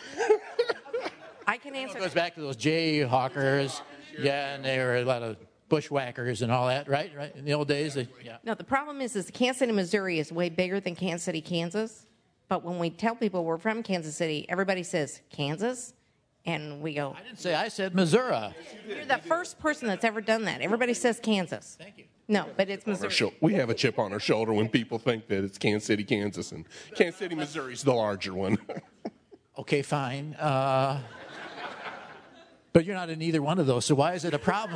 I can answer. It goes back to those Jayhawkers. Yeah, and they were a lot of bushwhackers and all that, right? Right? In the old days, yeah. No, the problem is Kansas City, Missouri is way bigger than Kansas City, Kansas. But when we tell people we're from Kansas City, everybody says, Kansas? And we go, I didn't say, I said Missouri. You're the first person that's ever done that. Everybody says Kansas. Thank you. No, but it's Missouri. We have a chip on our shoulder when people think that it's Kansas City, Kansas, and Kansas City, Missouri's the larger one. Okay, fine. But you're not in either one of those, so why is it a problem?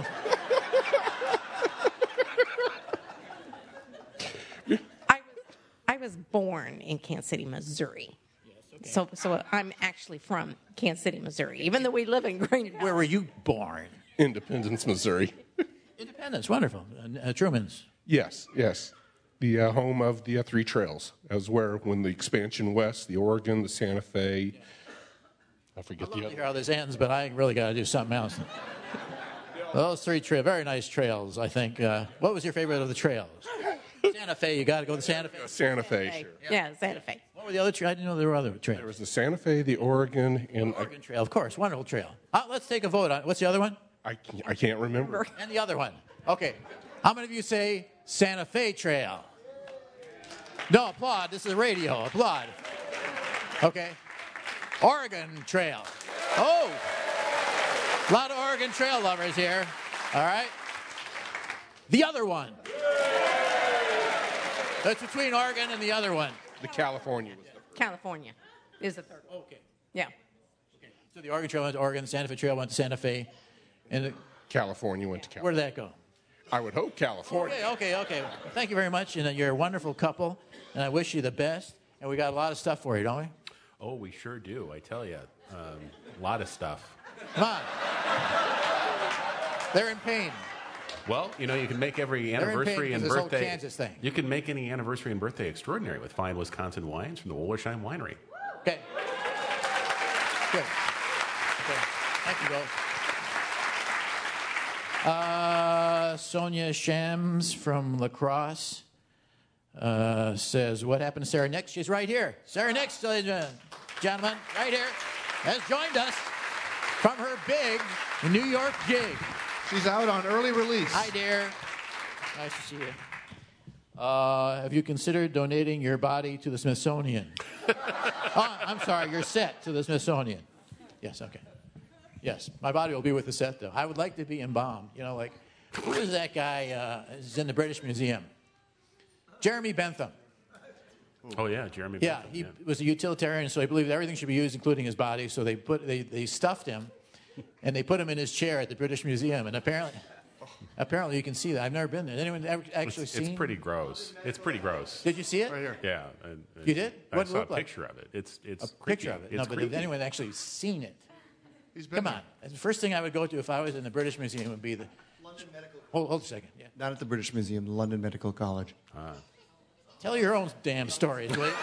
I was born in Kansas City, Missouri. So I'm actually from Kansas City, Missouri, even though we live in Green. Where were you born? Independence, Missouri. Independence, wonderful. Truman's. Yes. The home of the three trails. That was where, when the expansion west, the Oregon, the Santa Fe, I forget the I other. hear how this ends, but I really got to do something else. Those three trails, very nice trails, I think. What was your favorite of the trails? Santa Fe, you got to go to Santa Fe. Santa Fe, sure. Yeah, Santa Fe. What were the other trails? I didn't know there were other trails. There was the Santa Fe, the Oregon, and... Oregon Trail, of course, wonderful trail. Let's take a vote on it. What's the other one? I can't remember. And the other one. Okay. How many of you say Santa Fe Trail? No, applaud. This is radio. Applaud. Okay. Oregon Trail. Oh! A lot of Oregon Trail lovers here. All right. The other one. That's between Oregon and the other one. The California was the first. California is the third one. Okay. Yeah. So the Oregon Trail went to Oregon, the Santa Fe Trail went to Santa Fe, and California went to California. Where did that go? I would hope California. Okay. Well, thank you very much, and you're a wonderful couple, and I wish you the best. And we got a lot of stuff for you, don't we? Oh, we sure do. I tell you, a lot of stuff. Come on. They're in pain. Well, you can make every anniversary and this whole birthday. Kansas thing. You can make any anniversary and birthday extraordinary with fine Wisconsin wines from the Wollersheim Winery. Okay. Good. Okay. Thank you both. Sonia Shams from La Crosse says, what happened to Sarah Nix? She's right here. Sarah Nix, ladies and gentlemen, right here, has joined us from her big New York gig. She's out on early release. Hi, dear. Nice to see you. Have you considered donating your body to the Smithsonian? I'm sorry, your set to the Smithsonian. Yes, okay. Yes, my body will be with the set, though. I would like to be embalmed. Who is that guy? He's in the British Museum. Jeremy Bentham. Oh, yeah, Jeremy Yeah, Bentham. he was a utilitarian, so he believed everything should be used, including his body. So they stuffed him, and they put him in his chair at the British Museum. And apparently you can see that. I've never been there. Anyone ever actually seen? It's pretty gross. It's pretty gross. Did you see it? Right here. Yeah. You did? I What did it saw look a like? picture of it. It's A creepy. picture of it. It's No, but creepy. has anyone actually seen it? He's been Come there. on. The first thing I would go to if I was in the British Museum would be the London Medical. Hold a second. Yeah. Not at the British Museum, the London Medical College. Tell your own damn stories, will you?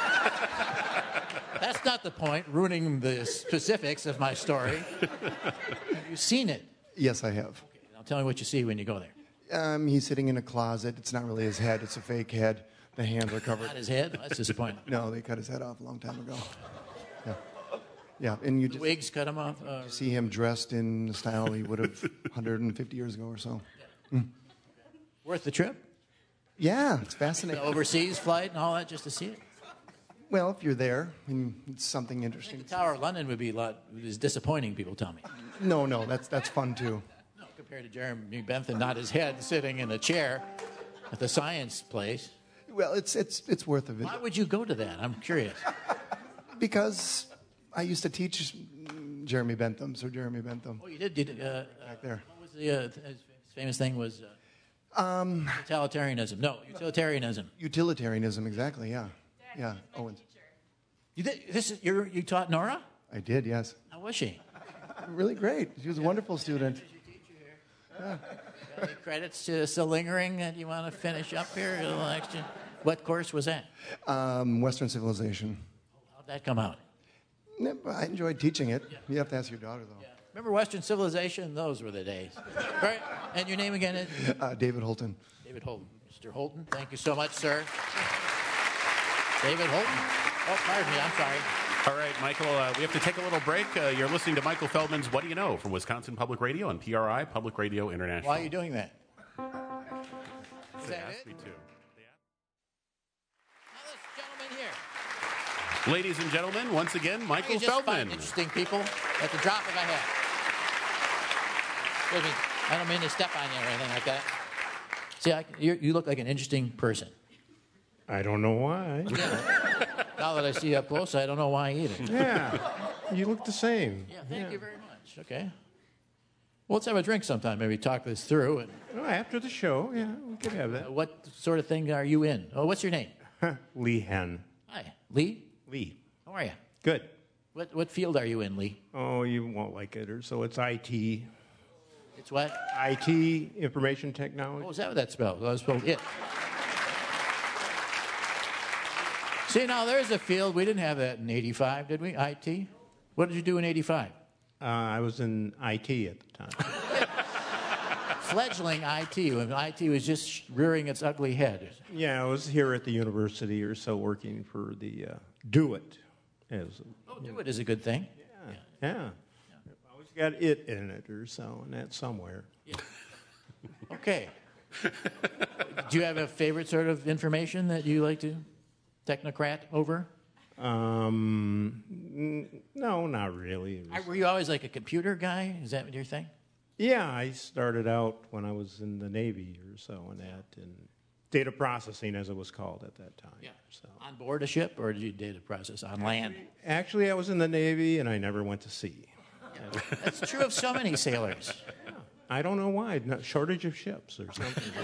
That's not the point, ruining the specifics of my story. Have you seen it? Yes, I have. Okay, now tell me what you see when you go there. He's sitting in a closet. It's not really his head. It's a fake head. The hands are covered. Not his head? That's disappointing. No, they cut his head off a long time ago. Yeah. Yeah, and you The just wigs cut him off? see him dressed in the style he would have 150 years ago or so. Worth the trip? Yeah, it's fascinating. The overseas flight and all that just to see it? Well, if you're there, and it's something I interesting. think the Tower of London would be is disappointing, people tell me. No, that's fun too. No, compared to Jeremy Bentham, not his head sitting in a chair at the science place. Well, it's worth a visit. Why would you go to that? I'm curious. Because I used to teach Jeremy Bentham, Sir Jeremy Bentham. Oh, you did? Back there. What was his famous thing was totalitarianism. No, utilitarianism. Utilitarianism, exactly, yeah. Yeah, Owens. You did, you taught Nora? I did, yes. How was she? Really great. She was a wonderful student. Yeah. Any credits to still lingering that you want to finish up here? A little extra? What course was that? Western civilization. How'd that come out? No, I enjoyed teaching it. You have to ask your daughter, though. Remember Western civilization? Those were the days. Right? And your name again is? David Holton. David Holton. Mr. Holton, thank you so much, sir. David Holton. Oh, pardon me. I'm sorry. All right, Michael, we have to take a little break. You're listening to Michael Feldman's What Do You Know from Wisconsin Public Radio and PRI, Public Radio International. Why are you doing that? Is They that asked it? me to. Now, this gentleman here. Ladies and gentlemen, once again, Michael You just find Feldman. interesting people at the drop of a hat. Excuse me. I don't mean to step on you or anything like that. See, you look like an interesting person. I don't know why. Now that I see you up close, I don't know why either. Yeah, you look the same. Yeah, thank you very much. Okay. Well, let's have a drink sometime. Maybe talk this through. And After the show, yeah, we could have that. What sort of thing are you in? Oh, what's your name? Lee Hen. Hi, Lee. Lee. How are you? Good. What field are you in, Lee? Oh, you won't like it. So it's IT. It's what? IT, information technology. Oh, is that what that spells? That was spelled it. See, now there's a field. We didn't have that in 85, did we? IT? What did you do in 85? I was in IT at the time. Fledgling IT, when IT was just rearing its ugly head. Yeah, I was here at the university or so working for the DoIT. DoIT is a good thing. Yeah. Always got it in it or so, and that's somewhere. Yeah. Okay. Do you have a favorite sort of information that you like to technocrat over? No, not really. Were you always like a computer guy? Is that your thing? Yeah, I started out when I was in the Navy or so, and data processing, as it was called at that time. Yeah. So. On board a ship, or did you data process on land? Actually, I was in the Navy, and I never went to sea. Yeah. That's true of so many sailors. Yeah. I don't know why. Shortage of ships or something.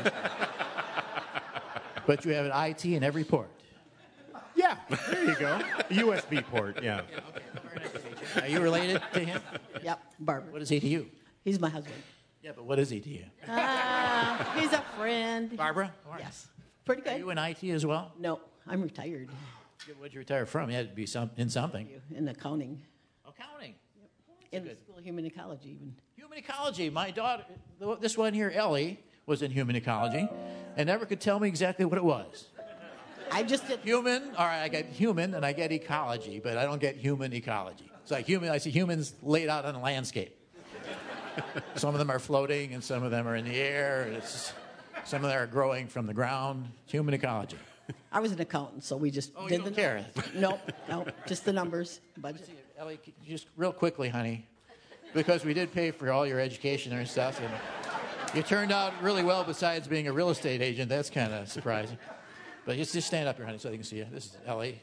But you have an IT in every port. Yeah, there you go. USB port, yeah. Are you related to him? Yep, Barbara. What is he to you? He's my husband. Yeah, but what is he to you? He's a friend. Barbara? Yes. Pretty good. Are you in IT as well? No, I'm retired. What'd you retire from? You had to be in something. In accounting. Accounting? Yep. In the School of Human Ecology, even. Human ecology. My daughter, this one here, Ellie, was in human ecology and never could tell me exactly what it was. I just did. Human, all right, I get human and I get ecology, but I don't get human ecology. It's like human, I see humans laid out on a landscape. Some of them are floating and some of them are in the air. Some of them are growing from the ground. Human ecology. I was an accountant, so we just did don't care. Nope, just the numbers, budget. Ellie, just real quickly, honey, because we did pay for all your education and stuff, and you turned out really well besides being a real estate agent. That's kind of surprising. But just stand up here, honey, so they can see you. This is Ellie.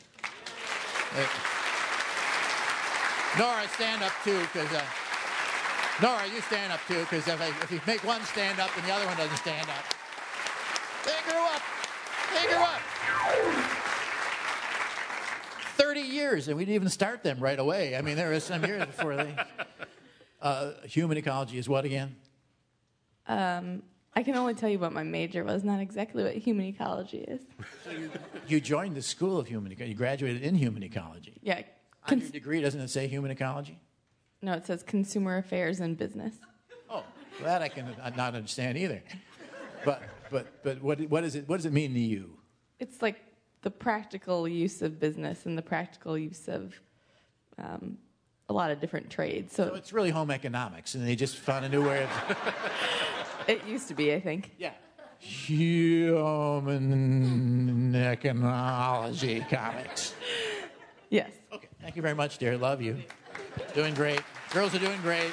Nora, stand up too, because Nora, you stand up too, because if you make one stand up and the other one doesn't stand up, they grew up. They grew up. 30 years, and we didn't even start them right away. I mean, there was some years before they. Human ecology is what again? I can only tell you what my major was, not exactly what human ecology is. So you joined the School of Human Ecology. You graduated in human ecology. Yeah. On your degree, doesn't it say human ecology? No, it says consumer affairs and business. Oh, that I can not understand either. But what is it? What does it mean to you? It's like the practical use of business and the practical use of a lot of different trades. So it's really home economics, and they just found a new way of. It used to be, I think. Yeah. Human ecology comics. Yes. Okay. Thank you very much, dear. Love you. Doing great. Girls are doing great.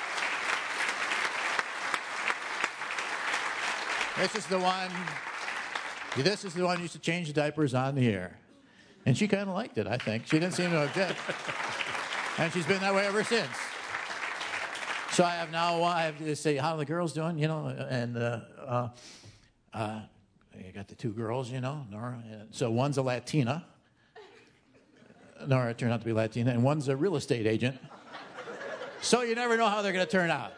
This is the one who used to change the diapers on the air. And she kind of liked it, I think. She didn't seem to object. And she's been that way ever since. So I have to say, how are the girls doing, and I got the two girls, Nora. So one's a Latina. Nora turned out to be Latina, and one's a real estate agent. So you never know how they're going to turn out.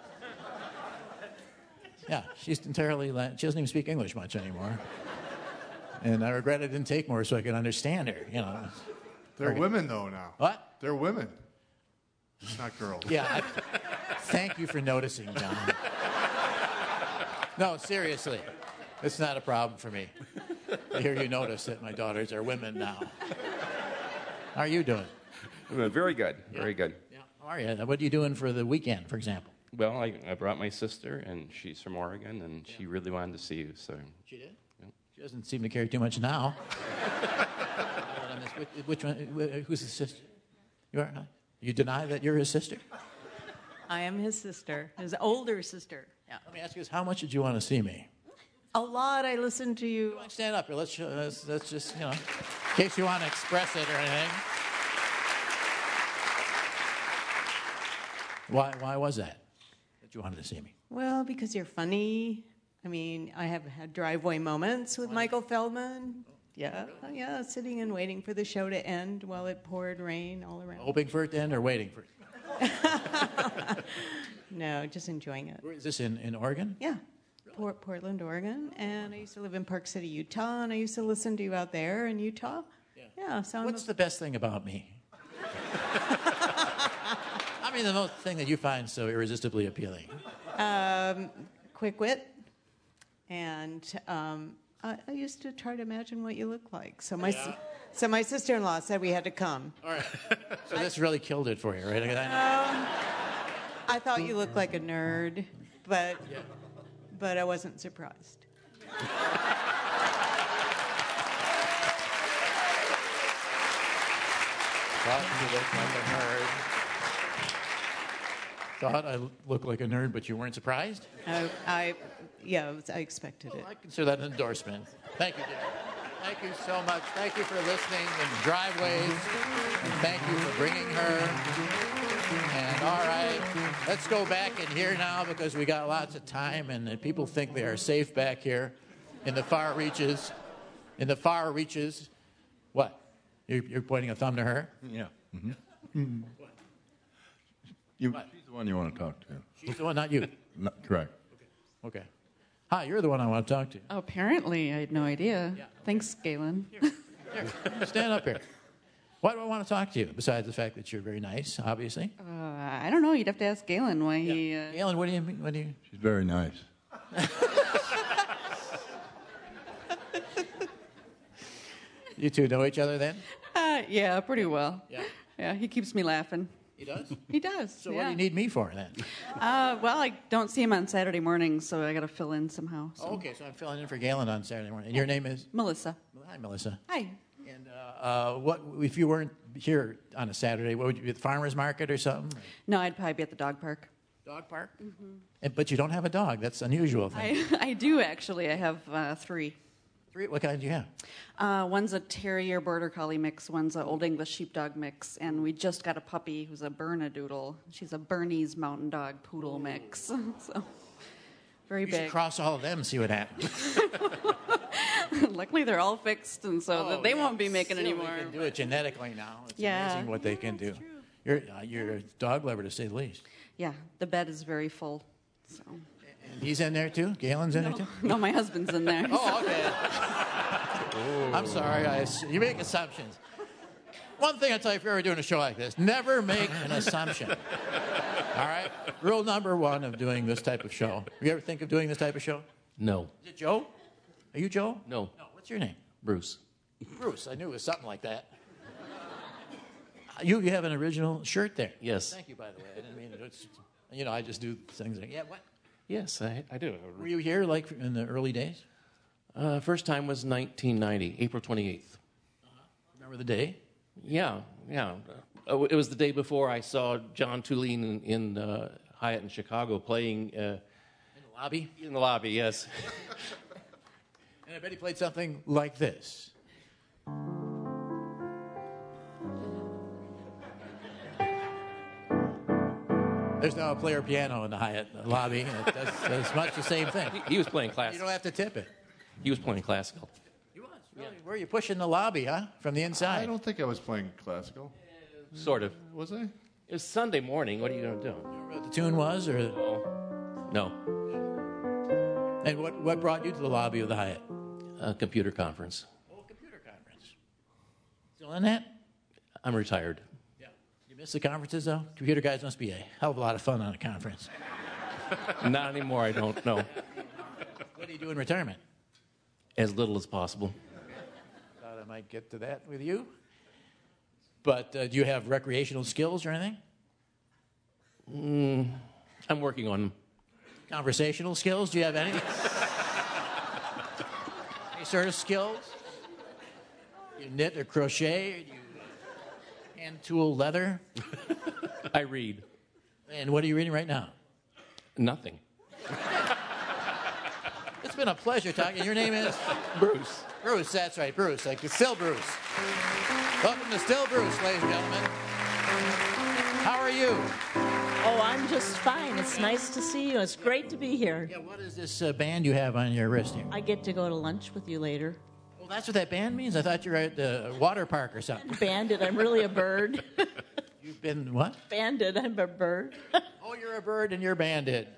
Yeah, she's entirely Latin. She doesn't even speak English much anymore. And I regret I didn't take more so I could understand her, They're women, though, now. What? They're women. Not girls. Yeah. Thank you for noticing, John. No, seriously. It's not a problem for me. I hear you notice that my daughters are women now. How are you doing? Very good. Very good. Yeah. How are you? What are you doing for the weekend, for example? Well, I brought my sister, and she's from Oregon, and she really wanted to see you. So she did? Yeah. She doesn't seem to care too much now. Which one? Who's his sister? You are? You deny that you're his sister? I am his sister, his older sister. Yeah. Let me ask you this. How much did you want to see me? A lot. I listen to you. Stand up here. Let's just, in case you want to express it or anything. Why was that you wanted to see me? Well, because you're funny. I mean, I have had driveway moments with Michael Feldman. Yeah, sitting and waiting for the show to end while it poured rain all around. Hoping for it to end or waiting for it? No, just enjoying it. Where is this in Oregon? Yeah. Portland, Oregon, and I used to live in Park City, Utah, and I used to listen to you out there in Utah. Yeah. So what's the best thing about me? I mean, the most thing that you find so irresistibly appealing. Quick wit, and I used to try to imagine what you look like. So my sister-in-law said we had to come. All right. So this really killed it for you, right? I thought you looked like a nerd, but I wasn't surprised. Thought I looked like a nerd, but you weren't surprised? I expected it. I consider that an endorsement. Thank you, Jim. Thank you so much. Thank you for listening in the driveways. And thank you for bringing her. And all right, let's go back in here now because we got lots of time and people think they are safe back here in the far reaches. In the far reaches. What? You're pointing a thumb to her? Yeah. Mm-hmm. She's the one you want to talk to. She's the one, not you? Correct. Okay. Hi, you're the one I want to talk to. Oh, apparently, I had no idea. Yeah. Thanks, Galen. Here, stand up here. Why do I want to talk to you, besides the fact that you're very nice, obviously? I don't know. You'd have to ask Galen why he... Galen, what do you mean? She's very nice. You two know each other then? Yeah, pretty well. Yeah. Yeah, he keeps me laughing. He does? He does. So what do you need me for then? Well, I don't see him on Saturday mornings, so I got to fill in somehow. So. Oh, okay, so I'm filling in for Galen on Saturday morning. And your name is? Melissa. Hi, Melissa. Hi. And what if you weren't here on a Saturday? What would you be at the farmer's market or something? No, I'd probably be at the dog park. Dog park? Mm-hmm. But you don't have a dog. That's an unusual thing. I do, actually. I have 3. 3? What kind do you have? One's a Terrier Border Collie mix. One's an Old English Sheepdog mix. And we just got a puppy who's a Bernedoodle. She's a Bernese Mountain Dog Poodle mix. So, very you big. Should cross all of them and see what happens. Luckily, they're all fixed, and so they won't be making any more. They can do it genetically now. It's Yeah. amazing what they can do. You're a dog lover, to say the least. Yeah, the bed is very full. So. And he's in there, too? Galen's in there, too? No, my husband's in there. Oh, okay. I'm sorry. You make assumptions. One thing I tell you if you're ever doing a show like this, never make an assumption. All right? Rule number 1 of doing this type of show. You ever think of doing this type of show? No. Is it Joe? Are you Joe? No. No. What's your name? Bruce. Bruce. I knew it was something like that. You have an original shirt there. Yes. Thank you, by the way. I didn't mean it. I just do things like, what? Yes, I do. Were you here, like, in the early days? First time was 1990, April 28th. Remember the day? Yeah. It was the day before I saw John Tulane in Hyatt in Chicago playing... in the lobby? In the lobby, yes. And I bet he played something like this. There's now a player piano in the Hyatt lobby. And it does much the same thing. He was playing classical. You don't have to tip it. He was playing classical. He was, really? Yeah. Were you pushing the lobby, huh? From the inside? I don't think I was playing classical. Sort of. Was I? It was Sunday morning. What are you going to do? Remember what the tune was? Or No. And what brought you to the lobby of the Hyatt? A computer conference. Oh, a computer conference. Still in that? I'm retired. Yeah. You miss the conferences, though? Computer guys must be a hell of a lot of fun on a conference. Not anymore, I don't know. What do you do in retirement? As little as possible. Thought I might get to that with you. But do you have recreational skills or anything? I'm working on them. Conversational skills? Do you have any? Any sort of skills? You knit or crochet? Do you hand tool leather? I read. And what are you reading right now? Nothing. It's been a pleasure talking. Your name is? Bruce. Bruce, that's right, Bruce. Like Still Bruce. Welcome to Still Bruce, ladies and gentlemen. How are you? Oh, I'm just fine. It's nice to see you. It's great to be here. Yeah, what is this band you have on your wrist here? I get to go to lunch with you later. Well, that's what that band means? I thought you were at the water park or something. Banded. I'm really a bird. You've been what? Banded. I'm a bird. Oh, you're a bird and you're banded.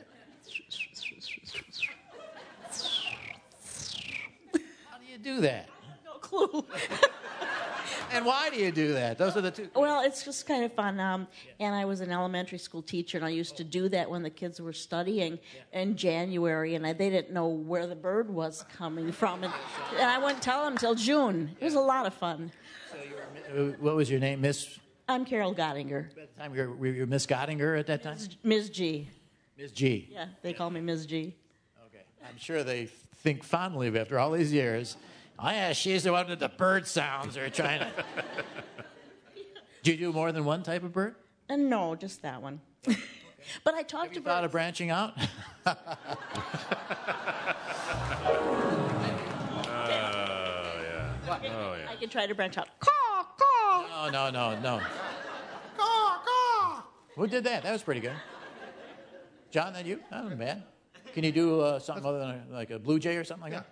How do you do that? No clue. And why do you do that? Those are the two. Well, it's just kind of fun. And I was an elementary school teacher, and I used to do that when the kids were studying in January, and they didn't know where the bird was coming from. And I wouldn't tell them until June. It was a lot of fun. So what was your name, Miss? I'm Carol Gottinger. Were you Miss Gottinger at that time? Ms. G. Ms. G. Yeah, they call me Ms. G. Okay. I'm sure they think fondly of you after all these years. Oh, yeah, she's the one with the bird sounds they're trying to... Do you do more than one type of bird? No, just that one. But I talked Have you thought of branching out? Yeah. I can try to branch out. No. Who did that? That was pretty good. John, that you? That wasn't bad. Can you do something other than like a blue jay or something like that?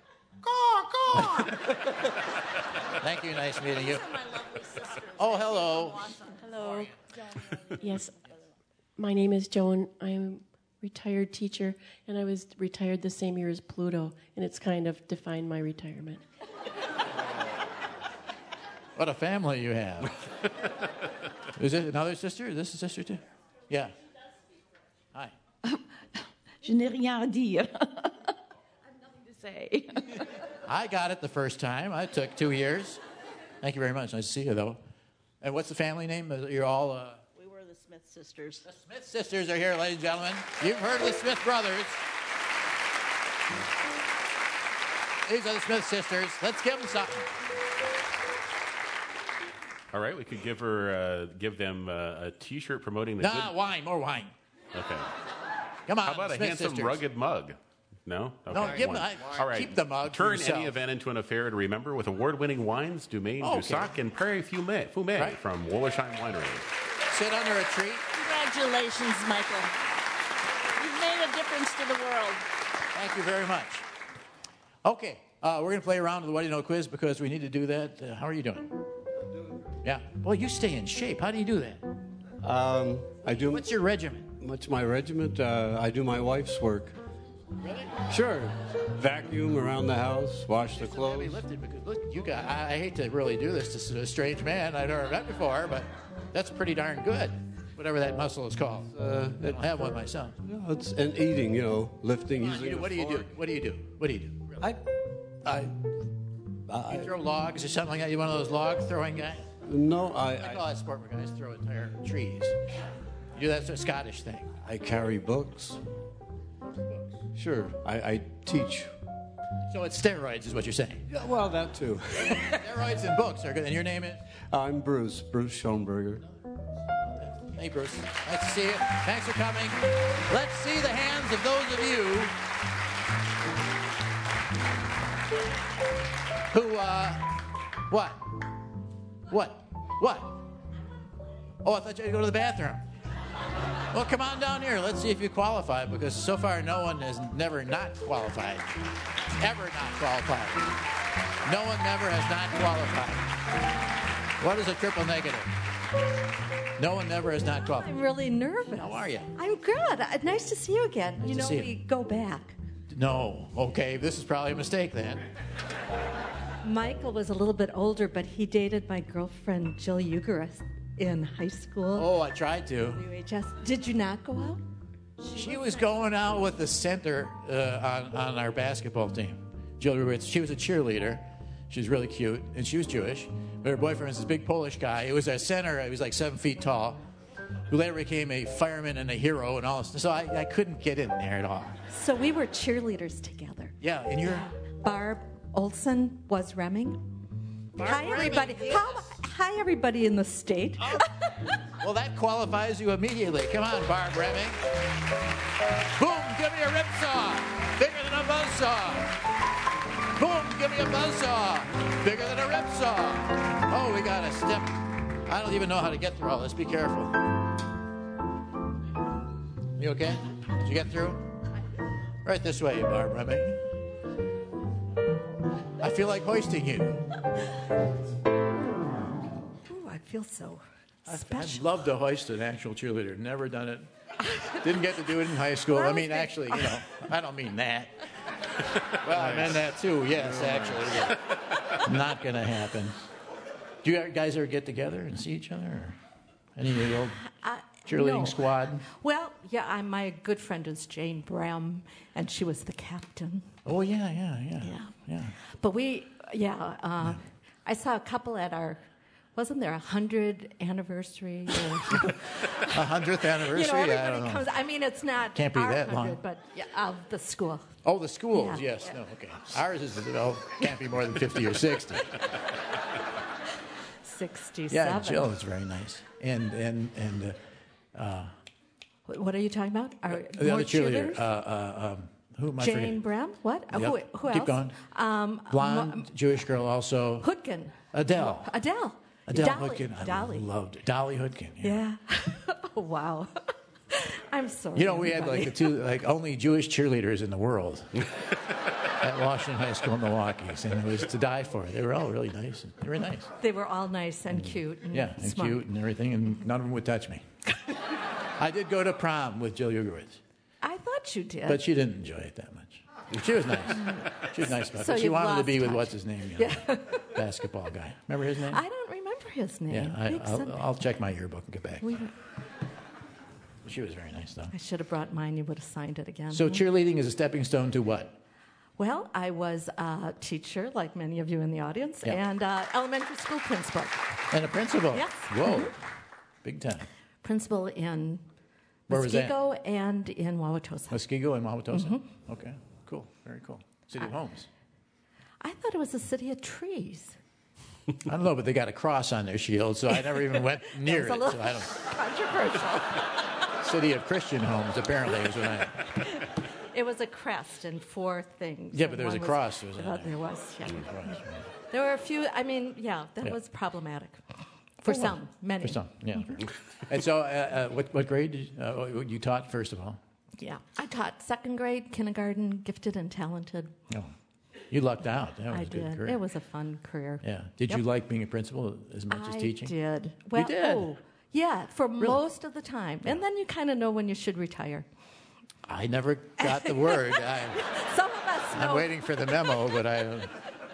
Thank you. Nice meeting you. Oh, hello. Hello. Yes. My name is Joan. I'm a retired teacher, and I was retired the same year as Pluto, and it's kind of defined my retirement. What a family you have. Is it another sister? Is this a sister too? Yeah. Hi. Je n'ai rien à dire. Say. I got it the first time. It took 2 years. Thank you very much. Nice to see you, though. And what's the family name? You're all... We were the Smith sisters. The Smith sisters are here, ladies and gentlemen. You've heard of the Smith brothers. These are the Smith sisters. Let's give them something. All right, we could give them a T-shirt promoting the. Nah, wine, more wine. Okay. Come on. How about a Smith handsome, sisters. rugged mug? No? Okay. No, give them. All right. Keep the mug. for Turn yourself. any event into an affair to remember with award-winning wines, Domaine, Okay. Dusac, and Prairie Fumé Right. from Wollersheim Winery. Sit under a tree. Congratulations, Michael. You've made a difference to the world. Thank you very much. Okay, we're going to play around with the What Do You Know quiz because we need to do that. How are you doing? Yeah. Well, you stay in shape. How do you do that? I do. What's your regimen? What's my regiment? I do my wife's work. Really? Sure. Vacuum around the house, wash the clothes. Heavy lifted because look, you got. I hate to really do this to a strange man I've never met before, but that's pretty darn good. Whatever that muscle is called. I don't have one myself. Yeah, it's and eating, lifting. Using What do you do? What do you do? What do you do? I You throw logs or something like that? You one of those log throwing guys? No, I call that sport where guys throw entire trees. You do that's a Scottish thing. I carry books. Sure, I teach. So it's steroids, is what you're saying? Yeah, well, that too. Steroids and books are good. And your name is? I'm Bruce Schoenberger. Hey, Bruce. Nice to see you. Thanks for coming. Let's see the hands of those of you who, what? Oh, I thought you had to go to the bathroom. Well, come on down here. Let's see if you qualify, because so far no one has never not qualified. Ever not qualified. No one never has not qualified. What is a triple negative? No one never has not qualified. I'm really nervous. How are you? I'm good. Nice to see you again. Nice to see you. We go back. No. Okay, this is probably a mistake then. Michael was a little bit older, but he dated my girlfriend, Jill Eucharist, in high school. Oh, I tried to. WHS. Did you not go out? She was going out with the center on our basketball team. Jill Ruiz. She was a cheerleader. She was really cute, and she was Jewish. But her boyfriend was this big Polish guy. He was our center. He was like 7 feet tall, who later became a fireman and a hero and all this. So I couldn't get in there at all. So we were cheerleaders together. Yeah, and you're... Barb Olson was Remming. Barb Hi, everybody. Remming, yes. Hi, everybody in the state. Well, that qualifies you immediately. Come on, Barb Remming. Boom, give me a rip saw. Bigger than a buzzsaw. Boom, give me a buzzsaw. Bigger than a rip saw. Oh, we got a step. I don't even know how to get through all this. Be careful. You okay? Did you get through? Right this way, Barbara. I feel like hoisting you. Ooh, I feel so I'd special. love to hoist an actual cheerleader. Never done it. Didn't get to do it in high school. I mean, actually, I don't mean that. Well, I meant that too. Yes, actually. But not going to happen. Do you guys ever get together and see each other? Or any of the old cheerleading No. squad? Well, yeah, my good friend is Jane Bram, and she was the captain. Oh, yeah. But I saw a couple at our, wasn't there 100th anniversary? 100th anniversary? Everybody I don't know. comes. I mean, it's not Can't be our that 100, long. but of the school. Oh, the schools, Yeah. yes. No, okay. Ours is, can't be more than 50 or 60. 67. Yeah, Jill is very nice. And What are you talking about? Are the more other cheerleader, cheerleaders? who am I Jane forgetting? Bram? What? Yep. Who Keep else? going. Blonde Jewish girl also. Hutkin. Adele. Adele Adele Dolly. Hutkin. I Dolly. loved it. Dolly Hutkin. Yeah. Yeah. Oh, wow. I'm sorry. You know, we had everybody. like the two, only Jewish cheerleaders in the world at Washington High School in Milwaukee, and it was to die for. They were all really nice. They were nice. They were all nice and cute and Yeah, and smart. cute and everything, and none of them would touch me. I did go to prom with Jill Ugerwitz, I thought you did. but she didn't enjoy it that much. She was nice. She was nice about So it. She you've wanted to lost be with touch. what's his name, basketball guy. Remember his name? I don't remember his name. Yeah, Big Sunday. I'll check my yearbook and get back. We- She was very nice, though. I should have brought mine. You would have signed it again. So cheerleading is a stepping stone to what? Well, I was a teacher, like many of you in the audience, Yeah. and elementary school principal. And a principal. Yes. Whoa, Mhm. big time. Principal in Where was that? Muskego and in Wauwatosa. Muskego and Wauwatosa. Mhm. Okay, cool, very cool. City of Homes. I thought it was a city of trees. I don't know, but they got a cross on their shield, so I never even went near That it. was a So little I don't. controversial. City of Christian Homes, apparently, is what I. It was a crest and four things. Yeah, but and there was one a cross, wasn't there? There was, yeah. There was a cross, right. There were a few, I mean, that Yeah. was problematic. For Oh, some, many. For some, yeah. And so, what grade did you taught, first of all? Yeah. I taught second grade, kindergarten, gifted and talented. No. You lucked out. That was I a good did. career. It was a fun career. Yeah. Did Yep. you like being a principal as much as teaching? I did. Well, you did? Oh, yeah, for Really? most of the time. And then you kind of know when you should retire. I never got the word. Some of us know. I'm waiting for the memo, but I don't.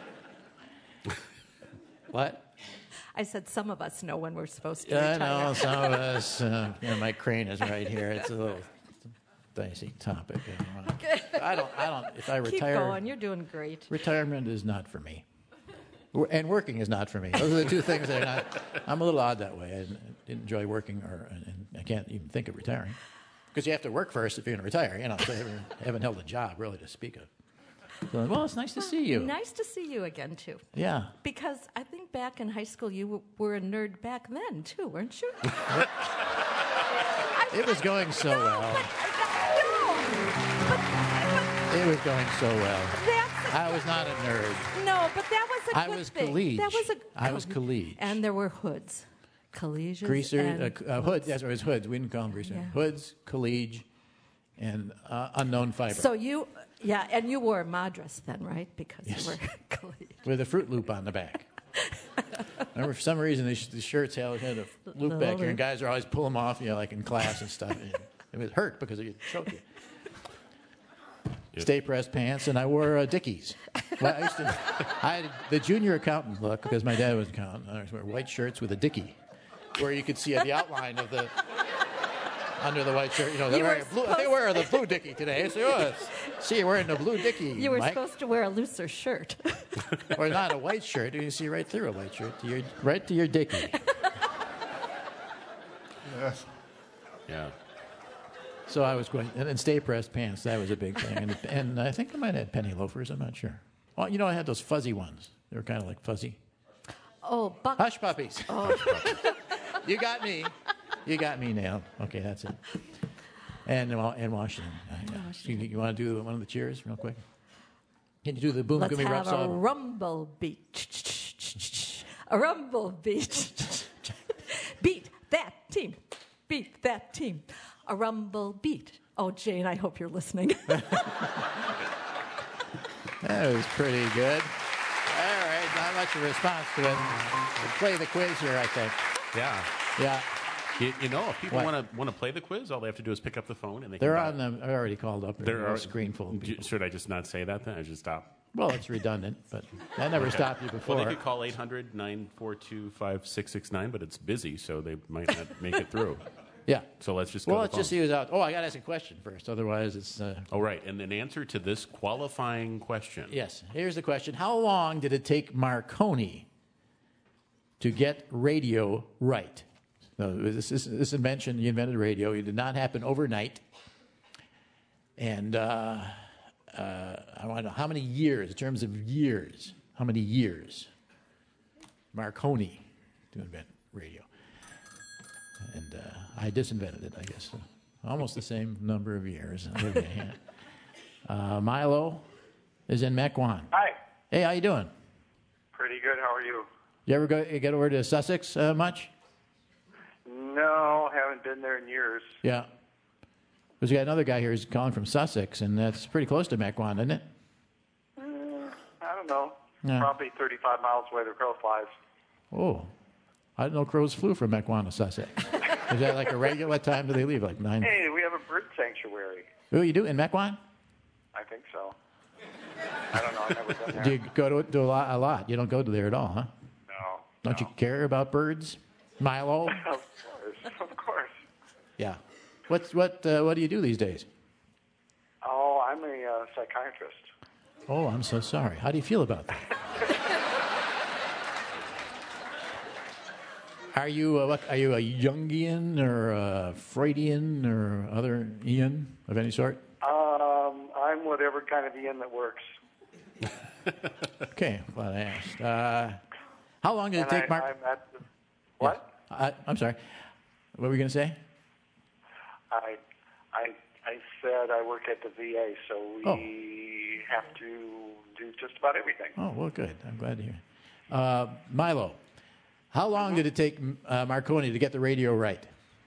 What? I said some of us know when we're supposed to I retire. know some of us. My crane is right here. It's a little dicey topic. I don't. If I Keep retire, going. You're doing great. retirement is not for me, and working is not for me. Those are the two things that are not. I'm a little odd that way. I didn't enjoy working, and I can't even think of retiring, because you have to work first if you're going to retire. So I haven't held a job really to speak of. So, well, it's nice to see you. Nice to see you again, too. Yeah. Because I think back in high school, you were a nerd back then, too, weren't you? It was going so well. It was going so well. I was not a nerd. No, but that was a I good was thing. college. That was I was college. And there were hoods. Colleges Greaser, and hoods. That's what it was. Hoods. We didn't call them greaser. Yeah. Hoods, college, and unknown fiber. So you, and you wore a madras then, right? Because Yes. you were college. With a Fruit Loop on the back. Remember, for some reason, the shirts had a loop back here, and guys are always pulling them off, like in class and stuff. It would hurt because it would choke you. Stay pressed pants, and I wore Dickies. Well, I had the junior accountant look because my dad was an accountant. I always wear white shirts with a Dickie, where you could see the outline of the under the white shirt. They wear the blue Dickie today. So see, you're wearing the blue Dickie. You were Mike. supposed to wear a looser shirt. Or not a white shirt. You can see right through a white shirt right to your Dickie. Yes. Yeah. So I was going, and then stay pressed pants. That was a big thing, and I think I might have had penny loafers. I'm not sure. Well, I had those fuzzy ones. They were kind of like fuzzy. Oh, Hush puppies. Oh. You got me. You got me nailed. Okay, that's it. And in Washington. gosh. You want to do one of the cheers real quick? Can you do the boom Let's gummy have rub a song? rumble beat. A rumble beat. Beat that team. Beat that team. A rumble beat. Oh, Jane, I hope you're listening. That was pretty good. All right, not much of a response to it. We'll play the quiz here, I think. Yeah. Yeah. You know, if people What? want to play the quiz, all they have to do is pick up the phone and they They're can on the. I already called up. There are a screen full of people. Should I just not say that then? I should stop. Well, it's redundant, but that never Okay. stopped you before. Well, they could call 800-942-5669, but it's busy, so they might not make it through. Yeah. So let's just go Well, to let's the just see who's out. Oh, I got to ask a question first. Otherwise, it's. Oh, right. And an answer to this qualifying question. Yes. Here's the question: how long did it take Marconi to get radio right? No, this invention, he invented radio. It did not happen overnight. And I want to know how many years, in terms of years, how many years Marconi to invent radio. And I disinvented it, I guess. Almost the same number of years. Milo is in Mequon. Hi. Hey, how you doing? Pretty good. How are you? You ever get over to Sussex much? No, haven't been there in years. Yeah. Because we got another guy here who's calling from Sussex, and that's pretty close to Mequon, isn't it? I don't know. Yeah. Probably 35 miles away the crow flies. Oh. I didn't know crows flew from Mequon to Sussex. Is that like a regular? What time do they leave? Like 9? Hey, we have a bird sanctuary. Oh, you do? In Mequon? I think so. I don't know. I've never been there. Do you go to a lot? You don't go to there at all, huh? No. Don't you care about birds? Milo? Of course. Of course. Yeah. What do you do these days? Oh, I'm a psychiatrist. Oh, I'm so sorry. How do you feel about that? Are you a Jungian or a Freudian or other Ian of any sort? I'm whatever kind of Ian that works. Okay, glad I asked. How long did it take, Mark? I'm at the, what? I'm sorry. What were you going to say? I said I work at the VA, so we have to do just about everything. Oh, well, good. I'm glad to hear. Milo, how long did it take Marconi to get the radio right?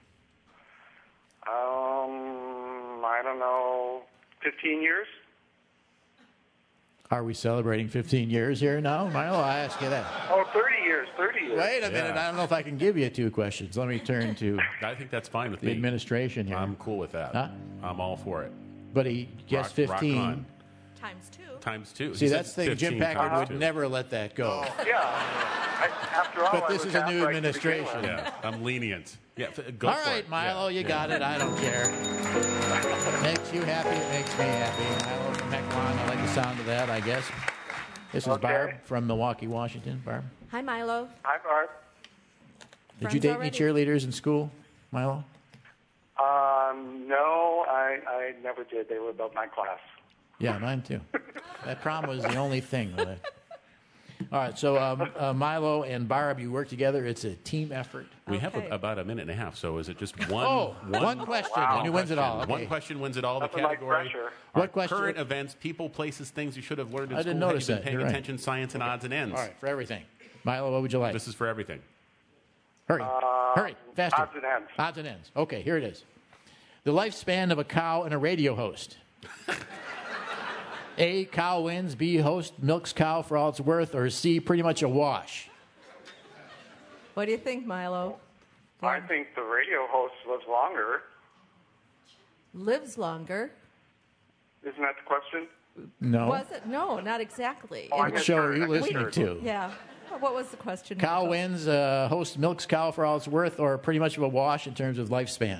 I don't know, 15 years? Are we celebrating 15 years here now, Milo? I ask you that. Oh, 30 years. Wait a minute. I don't know if I can give you 2 questions. Let me turn to I think that's fine with the me. administration here. I'm cool with that. Huh? I'm all for it. But he guessed 15. Rock on. Times 2. Times 2. See, He that's said the thing. Jim 15 Packard times would 2. never let that go. Yeah. After all, But I this was is a new half right to begin administration. with. Yeah, I'm lenient. Yeah, go All for right, it. Milo, Yeah, you got it. I don't care. Makes you happy, it makes me happy. Milo from Mequon, I like the sound of that, I guess. This is Barb from Milwaukee, Washington. Barb, Hi, Milo. Hi, Barb. did you date any cheerleaders in school, Milo? No, I never did. They were above my class. Yeah, mine too. That prom was the only thing. All right, so Milo and Barb, you work together. It's a team effort. We have about a minute and a half, so is it just one? Oh, one question, and who wins it all? Okay. One question wins it all. Nothing the like category. pressure. What question? Current events, people, places, things you should have learned in I school. didn't Have notice you that. been paying You're right. attention, science, and odds and ends. All right, for everything. Milo, what would you like? This is for everything. Hurry, hurry, faster. Odds and ends. Odds and ends. Okay, here it is. The lifespan of a cow and a radio host. A, cow wins. B, host milks cow for all it's worth. Or C, pretty much a wash. What do you think, Milo? I think the radio host lives longer. Lives longer. Isn't that the question? No. Was it? No, not exactly. Oh, I What show are you listening misheard. to? Yeah. What was the question? Cow Michael? wins. Host milks cow for all it's worth. Or pretty much of a wash in terms of lifespan.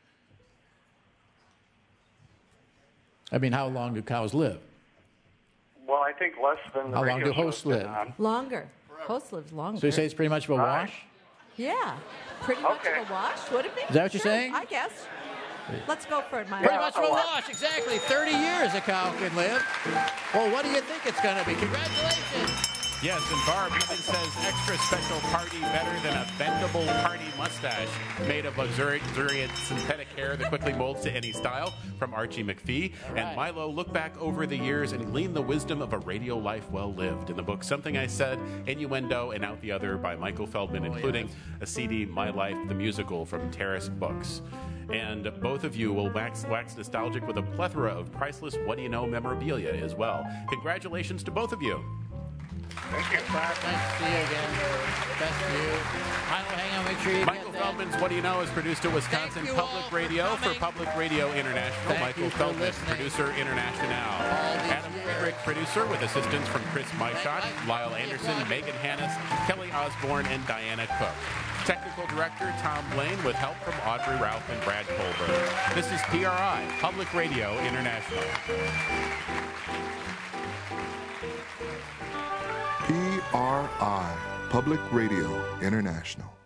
I mean, how long do cows live? Well, I think less than the How long radio do hosts show's been live? on. Longer. Host lives longer. So you say it's pretty much of a wash? Yeah. Pretty much of a wash, would it be? Is that what you're Sure, saying? I guess. Let's go for it, Milo. Pretty much of a wash, exactly. 30 years a cow can live. Well, what do you think it's going to be? Congratulations. Yes, and Barb Living says extra special party better than a bendable party mustache made of luxuriant synthetic hair that quickly molds to any style from Archie McPhee. And Milo, look back over the years and glean the wisdom of a radio life well lived in the book Something I Said, Innuendo, and Out the Other by Michael Feldman, including a CD, My Life, the Musical, from Terrace Books. And both of you will wax nostalgic with a plethora of priceless What Do You Know memorabilia as well. Congratulations to both of you. Thank you. Barb, nice to see you again. Best to you. Milo, hang on, make sure you Michael get that. Feldman's What Do You Know is produced at Wisconsin Public Radio for Public Radio International. Michael Feldman, producer international. Adam Friedrich, producer, with assistance from Chris Myshot, Lyle Anderson, Megan Hannes, Kelly Osborne, and Diana Cook. Technical Director Tom Blaine with help from Audrey Ralph and Brad Colbert. This is PRI, Public Radio International. PRI, Public Radio International.